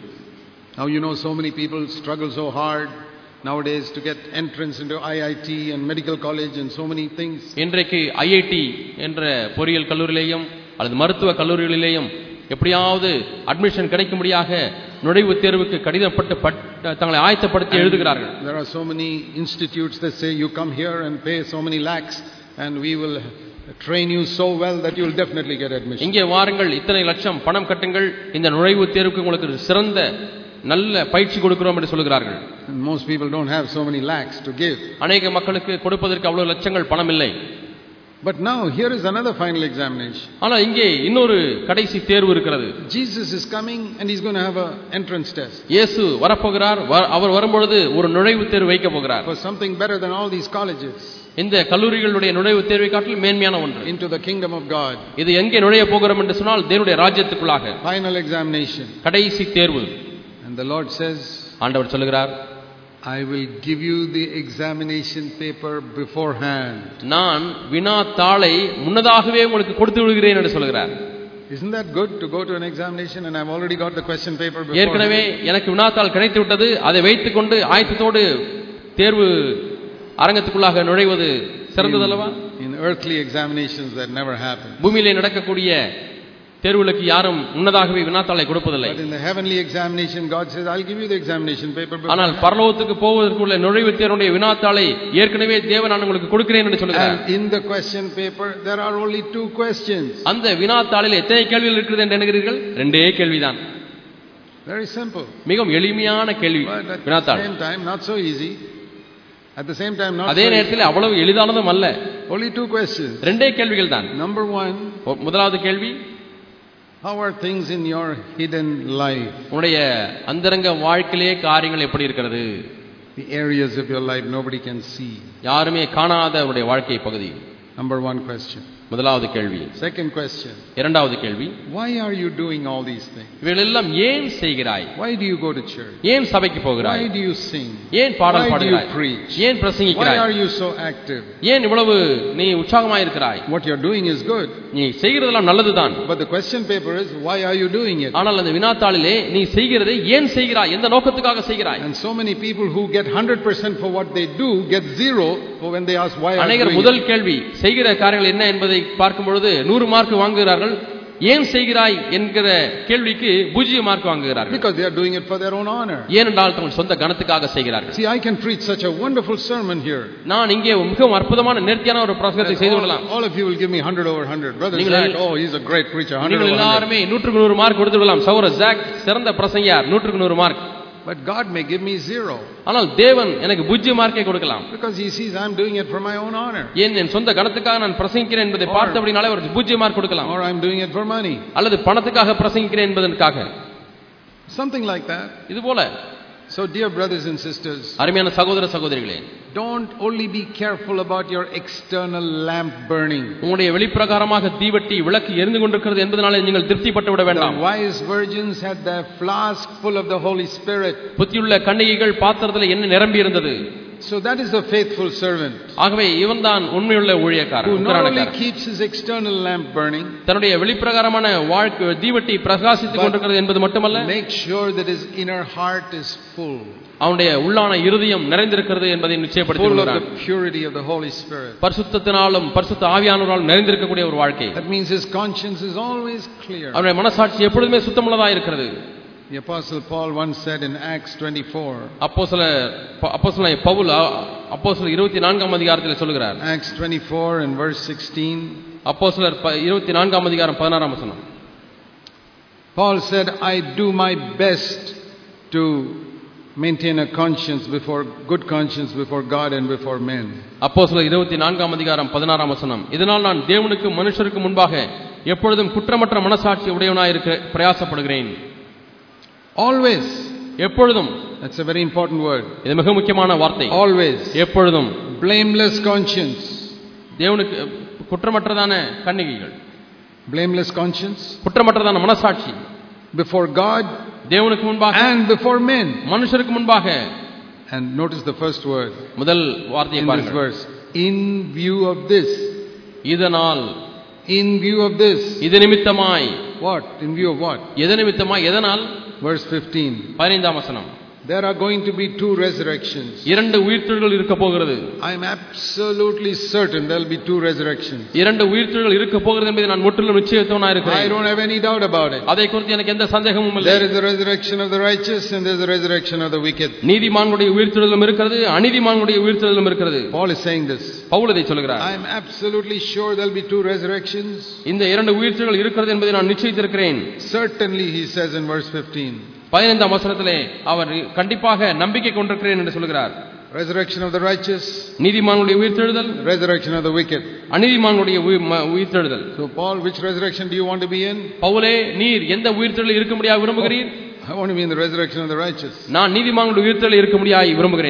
Now you know so many people struggle so hard nowadays to get entrance into I I T and medical college and so many things. இன்றைக்கு ஐ ஐ டி என்ற பொறியியல் கல்லூரியிலேயும் அல்லது மருத்துவ கல்லூரிகளிலேயும் எப்படியாவது அட்மிஷன் கிடைக்கும்படியாக நுழைவுத் தேர்வுக்கு கடிதப்பட்டு தங்களை ஆயத்தப்படுத்தி எழுதுகிறார்கள். There are so many institutes that say you come here and pay so many lakhs and we will train you so well that you will definitely get admission. இங்கே வாருங்கள், இத்தனை லட்சம் பணம் கட்டுங்கள், இந்த நுழைவுத் தேர்வுக்கு உங்களுக்கு சிறந்த நல்ல பயிற்சி கொடுக்கிறோம் என்று சொல்கிறார்கள். And most people don't have so many lakhs to give. அநேக மக்களுக்கு கொடுப்பதற்கு அவ்வளவு லட்சங்கள் பணம் இல்லை. But now here is another final examination. ஆனா இங்கே இன்னொரு கடைசி தேர்வு இருக்கிறது. Jesus is coming and he's going to have a entrance test. இயேசு வரப்போகிறார். அவர் வரும்பொழுது ஒரு நுழைவுத் தேர்வு வைக்க போகிறார். For something better than all these colleges. இந்த கல்லூரிகளுடைய நுழைவுத் தேர்வை காட்டிலும் மேன்மையான ஒன்று. Into the kingdom of God. இது எங்கே நுழைய போகிறோம் என்று சொன்னால் தேவனுடைய ராஜ்யத்துக்குள்ளாக. Final examination. கடைசி தேர்வு. And the Lord says, ஆண்டவர் சொல்கிறார், I will give you the examination paper beforehand. நான் வினாத்தாளை முன்னதாகவே உங்களுக்கு கொடுத்து விடுகிறேன் என்று சொல்கிறார். Isn't that good to go to an examination and I've already got the question paper before? ஏற்கனவே எனக்கு வினாத்தாள் கிடைத்து விட்டது, அதை வைத்துக்கொண்டு ஆயத்தத்தோடு தேர்வு அரங்கத்துக்குள்ளாக நுழைவது சிறந்ததல்லவா? In earthly examinations that never happen. பூமியிலே நடக்கக்கூடிய தேர்வுகளுக்கு யாரும் முன்னதாகவே வினாத்தாளை கொடுப்பதில்லை. But in the heavenly examination God says, I'll give you the examination paper before. ஆனால் பரலோகத்துக்கு போவதற்குள்ள நுழைவுத் தேர்வுடைய வினாத்தாளை ஏற்கனவே தேவன் நான் உங்களுக்கு கொடுக்கிறேன் என்று சொல்கிறார். And in the question paper there are only two questions. அந்த வினாத்தாளில் எத்தனை கேள்விகள் இருக்கிறது என்று எண்ணுகிறீர்கள்? ரெண்டே கேள்விதான். Very simple. மிகவும் எளிமையான கேள்வி வினாத்தாள். At the same time not so easy. At the same time not அதே நேரத்தில் அவ்வளவு எளிதானதும் அல்ல. Only two questions. ரெண்டே கேள்விகள் தான். Number one, முதலாவது கேள்வி, how are things in your hidden life? உன்னுடைய அந்தரங்க வாழ்க்கையிலே காரியங்கள் எப்படி இருக்கிறது? The areas of your life nobody can see. யாருமே காணாத உன்னுடைய வாழ்க்கை பகுதி. Number one question. முதலாவது கேள்வி. Second question. இரண்டாவது கேள்வி, why are you doing all these things? இவைகளெல்லாம் ஏன் செய்கிறாய்? Why do you go to church? ஏன் சபைக்கு போகிறாய்? Why do you sing? ஏன் பாடல் பாடுகிறாய்? Why do you பாடுகிறாய்? preach? ஏன் பிரசங்கிக்கிறாய்? Why are you so active? ஏன் இவ்வளவு நீ உற்சாகமாய் இருக்கிறாய்? What you are doing is good. நீ செய்கிறதெல்லாம் நல்லதுதான். But the question paper is, why are you doing it? ஆனால் அந்த வினாத்தாளிலே நீ செய்கிறதை ஏன் செய்கிறாய்? எந்த நோக்கத்துக்காக செய்கிறாய்? And so many people who get one hundred percent for what they do get zero when they ask why are you அநேகர் doing முதல் it? கேள்வி செய்கிற காரியங்கள் என்ன என்பதை பார்க்கும் பொழுது நூறு மார்க் வாங்குகிறார்கள். ஏன் செய்கிறாய் என்கிற கேள்விக்கு பூஜ்ஜியம் மார்க் வாங்குகிறார்கள். Because they are doing it for their own honor. ஏனென்றால் தங்கள் சொந்த கனத்துக்காக செய்கிறார்கள். See, I can preach such a wonderful sermon here. நான் இங்கே மிகவும் அற்புதமான நேர்த்தியான ஒரு பிரசங்கத்தை செய்து கொள்ளலாம். All of you will give me one hundred over one hundred. Brother Zach, oh, he's a great preacher. one hundred நீங்கள் over one hundred. எல்லாரும் நூற்றுக்கு நூறு மார்க் கொடுத்து விடலாம். சகோதரர் ஜாக் சிறந்த பிரசங்கியார், நூற்றுக்கு நூறு mark. But God may give me zero. ஆனால் தேவன் எனக்கு பூஜ்ஜிய மார்க்கை கொடுக்கலாம். Because he sees I'm doing it for my own honor. ஏன் என் சொந்த கனத்துக்காக நான் பிரசங்கிக்கிறேன் என்பதை பார்த்தபடினாலே அவருக்கு பூஜ்ஜிய மார்க் கொடுக்கலாம். Or I'm doing it for money. அல்லது பணத்துக்காக பிரசங்கிக்கிறேன் என்பதற்காக. Something like that. இது போல. So dear brothers and sisters, அருமையான சகோதர சகோதரிகளே, don't only be careful about your external lamp burning. உங்களுடைய வெளிப்பிரகாரமாக தீவட்டி விளக்கு எரிந்து கொண்டிருக்கிறது என்பதனாலே நீங்கள் திருப்திப்பட்டு விட வேண்டாம். The wise virgins had their flask full of the Holy Spirit. புத்தியுள்ள கன்னிகைகள் பாத்திரத்தில் என்ன நிரம்பி இருந்தது. So that is the faithful servant. ஆகவே இவன்தான் உண்மையுள்ள ஊழியக்காரன். Who not only keeps his external lamp burning, தன்னுடைய வெளிப்பிரகாரமான வாழ்க்கை தீவட்டி பிரகாசித்துக் கொண்டிருக்கிறது என்பது மட்டுமல்ல, make sure that his inner heart is full. அவனுடைய உள்ளான இருதயம் நிறைந்திருக்கிறது என்பதை நிச்சயப்படுத்திக் கொள்கிறான். Full of the purity of the Holy Spirit. பரிசுத்தத்தினாலும் பரிசுத்த ஆவியானவராலும் நிறைந்திருக்கக்கூடிய ஒரு வாழ்க்கை. That means his conscience is always clear. அவனுடைய மனசாட்சி எப்பொழுதுமே சுத்தமுள்ளதாக இருக்கிறது. The Apostle Paul once said in Acts twenty-four. அப்போஸ்தலர் அப்போஸ்தலனாகிய பவுல் அப்போஸ்தலர் இருபத்தி நான்காம் அதிகாரத்தில் சொல்கிறார். Acts twenty-four and verse sixteen. அப்போஸ்தலர் இருபத்தி நான்காம் அதிகாரம் பதினாறாம் வசனம். Paul said, I do my best to maintain a conscience before good conscience before God and before men. அப்போஸ்தலர் இருபத்தி நான்காம் அதிகாரம் பதினாறாம் வசனம். இதனால் நான் தேவனுக்கு மனுஷருக்கு முன்பாக எப்பொழுதும் குற்றமற்ற மனசாட்சி உடையவனாய் இருக்க பிரயாசப்படுகிறேன். Always. எப்பொழுதும். That's a very important word. இது மிக முக்கியமான வார்த்தை. Always. எப்பொழுதும். Blameless conscience. தேவனுக்கு குற்றமற்றதான கன்னிகைகள். Blameless conscience. குற்றமற்றதான மனசாட்சி. Before God. தேவனுக்கு முன்பாக. And before men. மனுஷருக்கு முன்பாக. And notice the first word. முதல் வார்த்தையை பாருங்கள். In this verse. In view of this. இதனால். In view of this. இது நிமித்தமாய். What? In view of what? எது நிமித்தமாய் எதனால்? Verse fifteen. பதினைந்தாம் வசனம். There are going to be two resurrections. இரண்டு உயிர்த்தெழுதல்கள் இருக்க போகிறது. I am absolutely certain there will be two resurrections. இரண்டு உயிர்த்தெழுதல்கள் இருக்க போகிறது என்பதை நான் முற்றிலும் நிச்சயத்தவனாய் இருக்கிறேன். I don't have any doubt about it. அதை குறித்து எனக்கு எந்த சந்தேகமும் இல்லை. There is the resurrection of the righteous and there is the resurrection of the wicked. நீதிமான்களுடைய உயிர்த்தெழுதலும் இருக்கிறது, அநீதிமான்களுடைய உயிர்த்தெழுதலும் இருக்கிறது. Paul is saying this. Pavul இதை சொல்கிறார். I am absolutely sure there will be two resurrections. இந்த இரண்டு உயிர்த்தெழுதல்கள் இருக்கிறது என்பதை நான் நிச்சயித்திருக்கிறேன். Certainly he says in verse fifteen. பதினைந்தாம் வசனத்திலே அவர் கண்டிப்பாக நம்பிக்கை கொண்டிருக்கிறேன் என்று சொல்கிறார். Resurrection of the righteous, நீதிமான்களுடைய உயிர்த்தெழுதல், resurrection of the wicked. அநீதிமான்களுடைய உயிர்த்தெழுதல். So Paul, which resurrection do you want to be in? பவுலே, நீர் எந்த உயிர்த்தெழுதலில் இருக்க முடியாது விரும்புகிறீர்? I want to be in the resurrection of the righteous. நான் நீதிமான்களுடைய உயிர்த்தெழுதலில் இருக்க முடியாது விரும்புகிறேன்.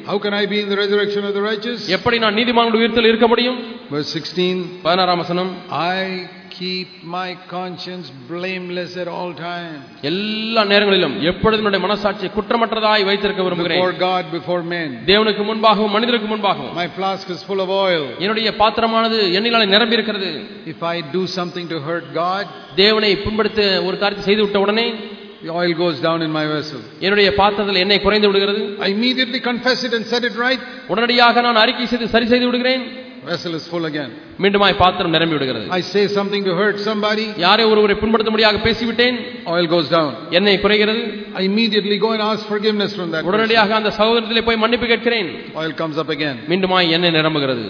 How can I be in the resurrection of the righteous? எப்படி நான் நீதிமான்களுடைய உயிர்த்தெழுதலில் இருக்க முடியும்? Verse sixteen. பதினாறாம் வசனம். I keep my conscience blameless at all times. எல்லா நேரங்களிலும் எப்பொழுதும் என்னுடைய மனசாட்சியை குற்றமற்றதாய் வைத்திருக்க விரும்புகிறேன். Before God, before men. தேவனுக்கு முன்பாகவும் மனிதருக்கு முன்பாகவும். My flask is full of oil. என்னுடைய பாத்திரமானது எண்ணெயினாலே நிரம்பி இருக்கிறது. If I do something to hurt God, தேவனை புண்படுத்த ஒரு காரியத்தை செய்து விட்ட உடனே the oil goes down in my vessel. என்னுடைய பாத்திரத்தில் எண்ணெய் குறைந்து விடுகிறது. I immediately confess it and set it right. உடனடியாக நான் அறிக்கை செய்து சரி செய்து விடுகிறேன். Vessel is full again. மீண்டுமாய் பாத்திரம் நிரம்பி விடுகிறது. I say something to hurt somebody. யாரோ ஒருவரை புண்படுத்த முடியாக பேசிவிட்டேன். Oil goes down. எண்ணெய் குறைகிறது. I immediately go and ask forgiveness from that person. உடனடியாக அந்த சகோதரத்திலே போய் மன்னிப்பு கேட்கிறேன். Oil comes up again. மீண்டுமாய் எண்ணெய் நிரம்புகிறது.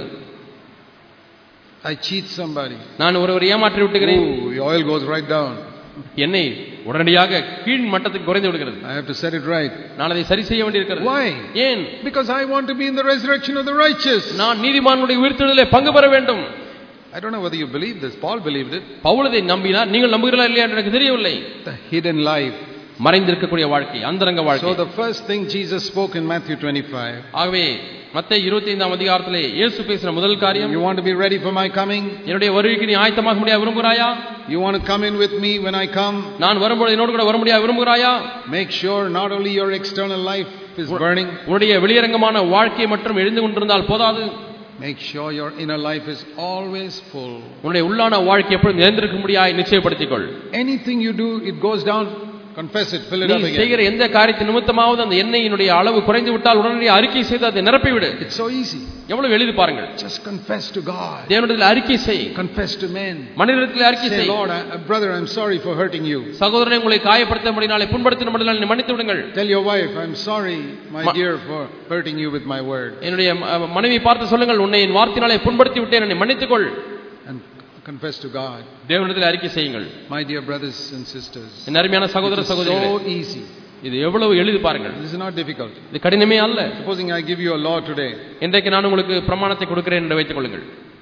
I cheat somebody. நான் ஒருவரை ஏமாற்றி விட்டுகிறேன். Oh, the oil goes right down. எண்ணெய் உடனடியாக கீழ் மட்டத்துக்கு குறைந்து விடுகிறது. I have to set it right. நான் அதை சரி செய்ய வேண்டியிருக்கிறது. Why? ஏன்? Because I want to be in the resurrection of the righteous. நான் நீதிமான்களுடைய உயிர்த்தெழுதலிலே பங்கு பெற வேண்டும். I don't know whether you believe this. Paul believed it. Pavul இதை நம்பினார். நீங்கள் நம்புகிறீர்களா இல்லையா என்று எனக்கு தெரியவில்லை. The hidden life. மறைந்திருக்கக்கூடிய வாழ்க்கை, அந்தரங்க வாழ்க்கை. So the first thing Jesus spoke in Matthew twenty-five. ஆகவே மத்தேயு இருபத்தி ஐந்தாம் அதிகாரத்திலே இயேசு பேசின முதல் காரியம், You want to be ready for my coming? என்னுடைய வருகைக்கு நீ ஆயத்தமாக முடியா விரும்புகிறாயா? You want to come in with me when I come? நான் வரும்போது என்னோடு கூட வர முடியா விரும்புகிறாயா? Make sure not only your external life is burning. உன்னுடைய வெளியரங்கமான வாழ்க்கை மட்டும் எழுந்து கொண்டிருந்தால் போதாது. Make sure your inner life is always full. உன்னுடைய உள்ளான வாழ்க்கை எப்பொழுதும் நிறைந்திருக்க முடியாய் நிச்சயப்படுத்திக்கொள். Anything you do, it goes down. Confess it, fill it up நீ again. செய்கிற எந்த காரியத்தின் நிமித்தமாவது அந்த எண்ணெயினுடைய அளவு குறைந்து விட்டால் உடனே அறிக்கை செய்து அதை நிரப்பி விடு. It's so easy. எவ்வளவு எளிது பாருங்கள். Just confess to God. தேவனிடத்தில் அறிக்கை செய். Confess to men. மனிதனிடத்தில் அறிக்கை செய். Say, Lord, I, brother, I'm sorry for hurting you. சகோதரனே, உங்களை காயப்படுத்தினபடினாலே புண்படுத்தினபடினாலே என்னை மன்னித்து விடுங்கள். Tell your wife, I'm sorry, my dear, for hurting you with my word. என்னுடைய மனைவி பார்த்து சொல்லுங்கள், உன்னை என் வார்த்தையினாலே புண்படுத்தி விட்டேன், என்னை மன்னித்துக்கொள். And confess to God. தேவனிடத்தில் அறிக்கை செய்யுங்கள். My dear brothers and sisters. என் அருமையான சகோதர சகோதரிகளே, so easy. இது எவ்வளவு எளிது பாருங்கள். This is not difficult. இது கடினமே அல்ல. Supposing I give you a law today. இன்றைக்கு நான் உங்களுக்கு பிரமாணத்தை கொடுக்கிறேன் என்று வைத்துக் கொள்ளுங்கள்.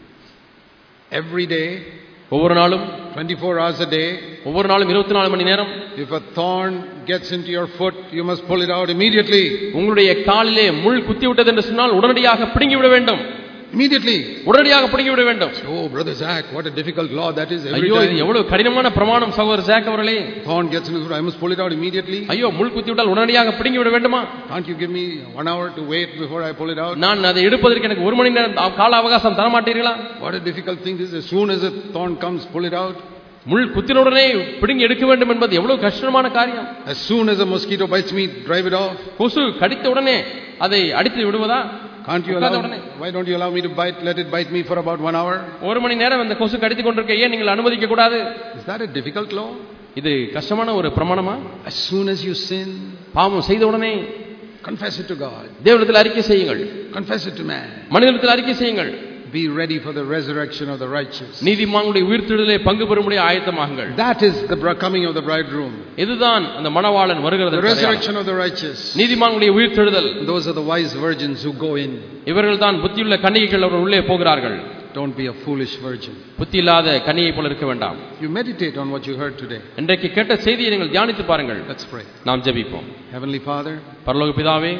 Every day, ஒவ்வொரு நாளும் twenty-four hours a day, ஒவ்வொரு நாளும் இருபத்தி நாலு மணி நேரம், if a thorn gets into your foot, you must pull it out immediately. உங்களுடைய காலிலே முள் குத்தி விட்டது என்று சொன்னால் உடனடியாக பிடுங்கி விட வேண்டும். Immediately. உடனடியாக பிடுங்கி விட வேண்டும். Oh, brother Zach, what a difficult law that is. Every ஐயோ, time இது எவ்வளவு கடினமான பிரமாணம் சகோதரர் ஜாக் அவர்களே. thorn gets into the foot, I must pull it out immediately. ஐயோ, முள் குத்தி விட்டால் உடனடியாக பிடுங்கி விட வேண்டுமா? Can't you give me one hour to wait before I pull it out? நான் அதை எடுப்பதற்கு எனக்கு ஒரு மணி நேரம் கால அவகாசம் தர மாட்டீர்களா? What a difficult thing this is. As soon as a thorn comes, pull it out. முள் குத்தின உடனே பிடுங்கி எடுக்க வேண்டும் என்பது எவ்வளவு கஷ்டமான காரியம். As soon as a mosquito bites me, drive it off. கொசு கடித்த உடனே அதை அடித்து விடுவதா? Can't you allow me, why don't you allow me to bite, let it bite me for about one hour? ஒரு மணி நேரம் அந்த கொசு கடித்துக் கொண்டிருக்க ஏன் நீங்கள் அனுமதிக்க கூடாது? Is that a difficult law? இது கஷ்டமான ஒரு பிரமாணமா? As soon as you sin, பாவம் செய்த உடனே confess it to God. தேவனிடத்தில் அறிக்கை செய்யுங்கள். Confess it to man. மனிதனிடத்தில் அறிக்கை செய்யுங்கள். Be ready for the resurrection of the righteous. நீதிமான்களுடைய உயிர்த்தெழுதலிலே பங்கு பெறும்படி ஆயத்தமாகுங்கள். That is the coming of the bridegroom. இதுதான் அந்த மணவாளன் வருகிறது. The resurrection of the righteous. நீதிமான்களுடைய உயிர்த்தெழுதல். Those are the wise virgins who go in. இவர்கள் தான் புத்தியுள்ள கன்னிகைகள், அவர்கள் உள்ளே போகிறார்கள். Don't be a foolish virgin. புத்தி இல்லாத கன்னிகை போல இருக்க வேண்டாம். You meditate on what you heard today. இன்றைக்கு கேட்ட செய்தியை நீங்கள் தியானித்து பாருங்கள். Let's pray. நாம் ஜெபிப்போம். Heavenly Father, பரலோக பிதாவே,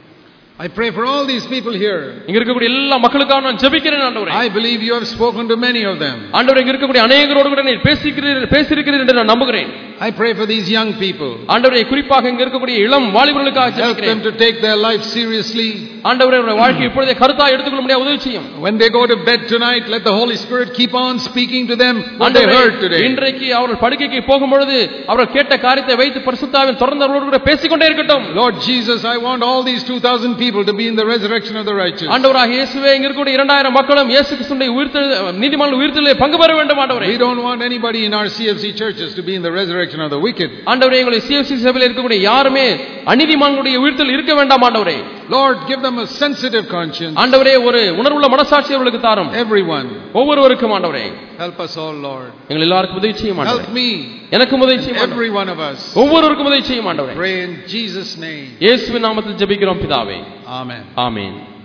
I pray for all these people here. இங்க இருக்கக்கூடிய எல்லா மக்களுக்காக நான் ஜெபிக்கிறேன் ஆண்டவரே. I believe you have spoken to many of them. ஆண்டவரே, இங்க இருக்கக்கூடிய அநேகரோடு கூட நீர் பேசிக்கிறீர் பேசியிருக்கிறீர் என்று நான் நம்புகிறேன். I pray for these young people. ஆண்டவரே, குறிப்பாக இங்க இருக்கக்கூடிய இளம் வாலிபர்களுக்காக ஜெபிக்கிறேன். Help them to take their life seriously. ஆண்டவரே, அவருடைய வாழ்க்கையை இப்பொழுதே கருத்தாய் எடுத்துக்கொள்ள முடியாது உதவி செய்யும். When they go to bed tonight, let the Holy Spirit keep on speaking to them what they heard today. இன்றைக்கு அவர்கள் படுக்கைக்கு போகும்பொழுது அவர்கள் கேட்ட காரியத்தை வைத்து பரிசுத்தாவின் தொடர்ந்து அவர்களோடு கூட பேசிக்கொண்டே இருக்கட்டும். Lord Jesus, I want all these two thousand people to be in the resurrection of the righteous. ஆண்டவராகிய இயேசுவே, இங்க இருக்கக்கூடிய இரண்டாயிரம் மக்களும் இயேசு கிறிஸ்துவின் உயிர்த்தெழுதல் நீதிமான்கள் உயிர்த்தெழுதலிலே பங்கு பெற வேண்டும் ஆண்டவரே. We don't want anybody in our C F C churches to be in the resurrection of the wicked. ஆண்டவரே, எங்களுடைய C F C சபையில் இருக்கக்கூடிய யாருமே அநீதிமான்களுடைய உயிர்த்தெழுதல் இருக்க வேண்டாம் ஆண்டவரே. Lord, give them a sensitive conscience. ஆண்டவரே, ஒரு உணர்வுள்ள மனசாட்சி அவர்களுக்கு தாரும். Everyone. ஒவ்வொருவருக்கும் ஆண்டவரே. Help us all, Lord. எங்கள் எல்லாருக்கும் உதவி செய்யும் ஆண்டவரே. Help me. எனக்கும் உதவி செய்யும் ஆண்டவரே. Every one of us. ஒவ்வொருவருக்கும் உதவி செய்யும் ஆண்டவரே. Pray in Jesus' name. இயேசுவின் நாமத்தில் ஜெபிக்கிறோம் பிதாவே. Amen. ஆமென்.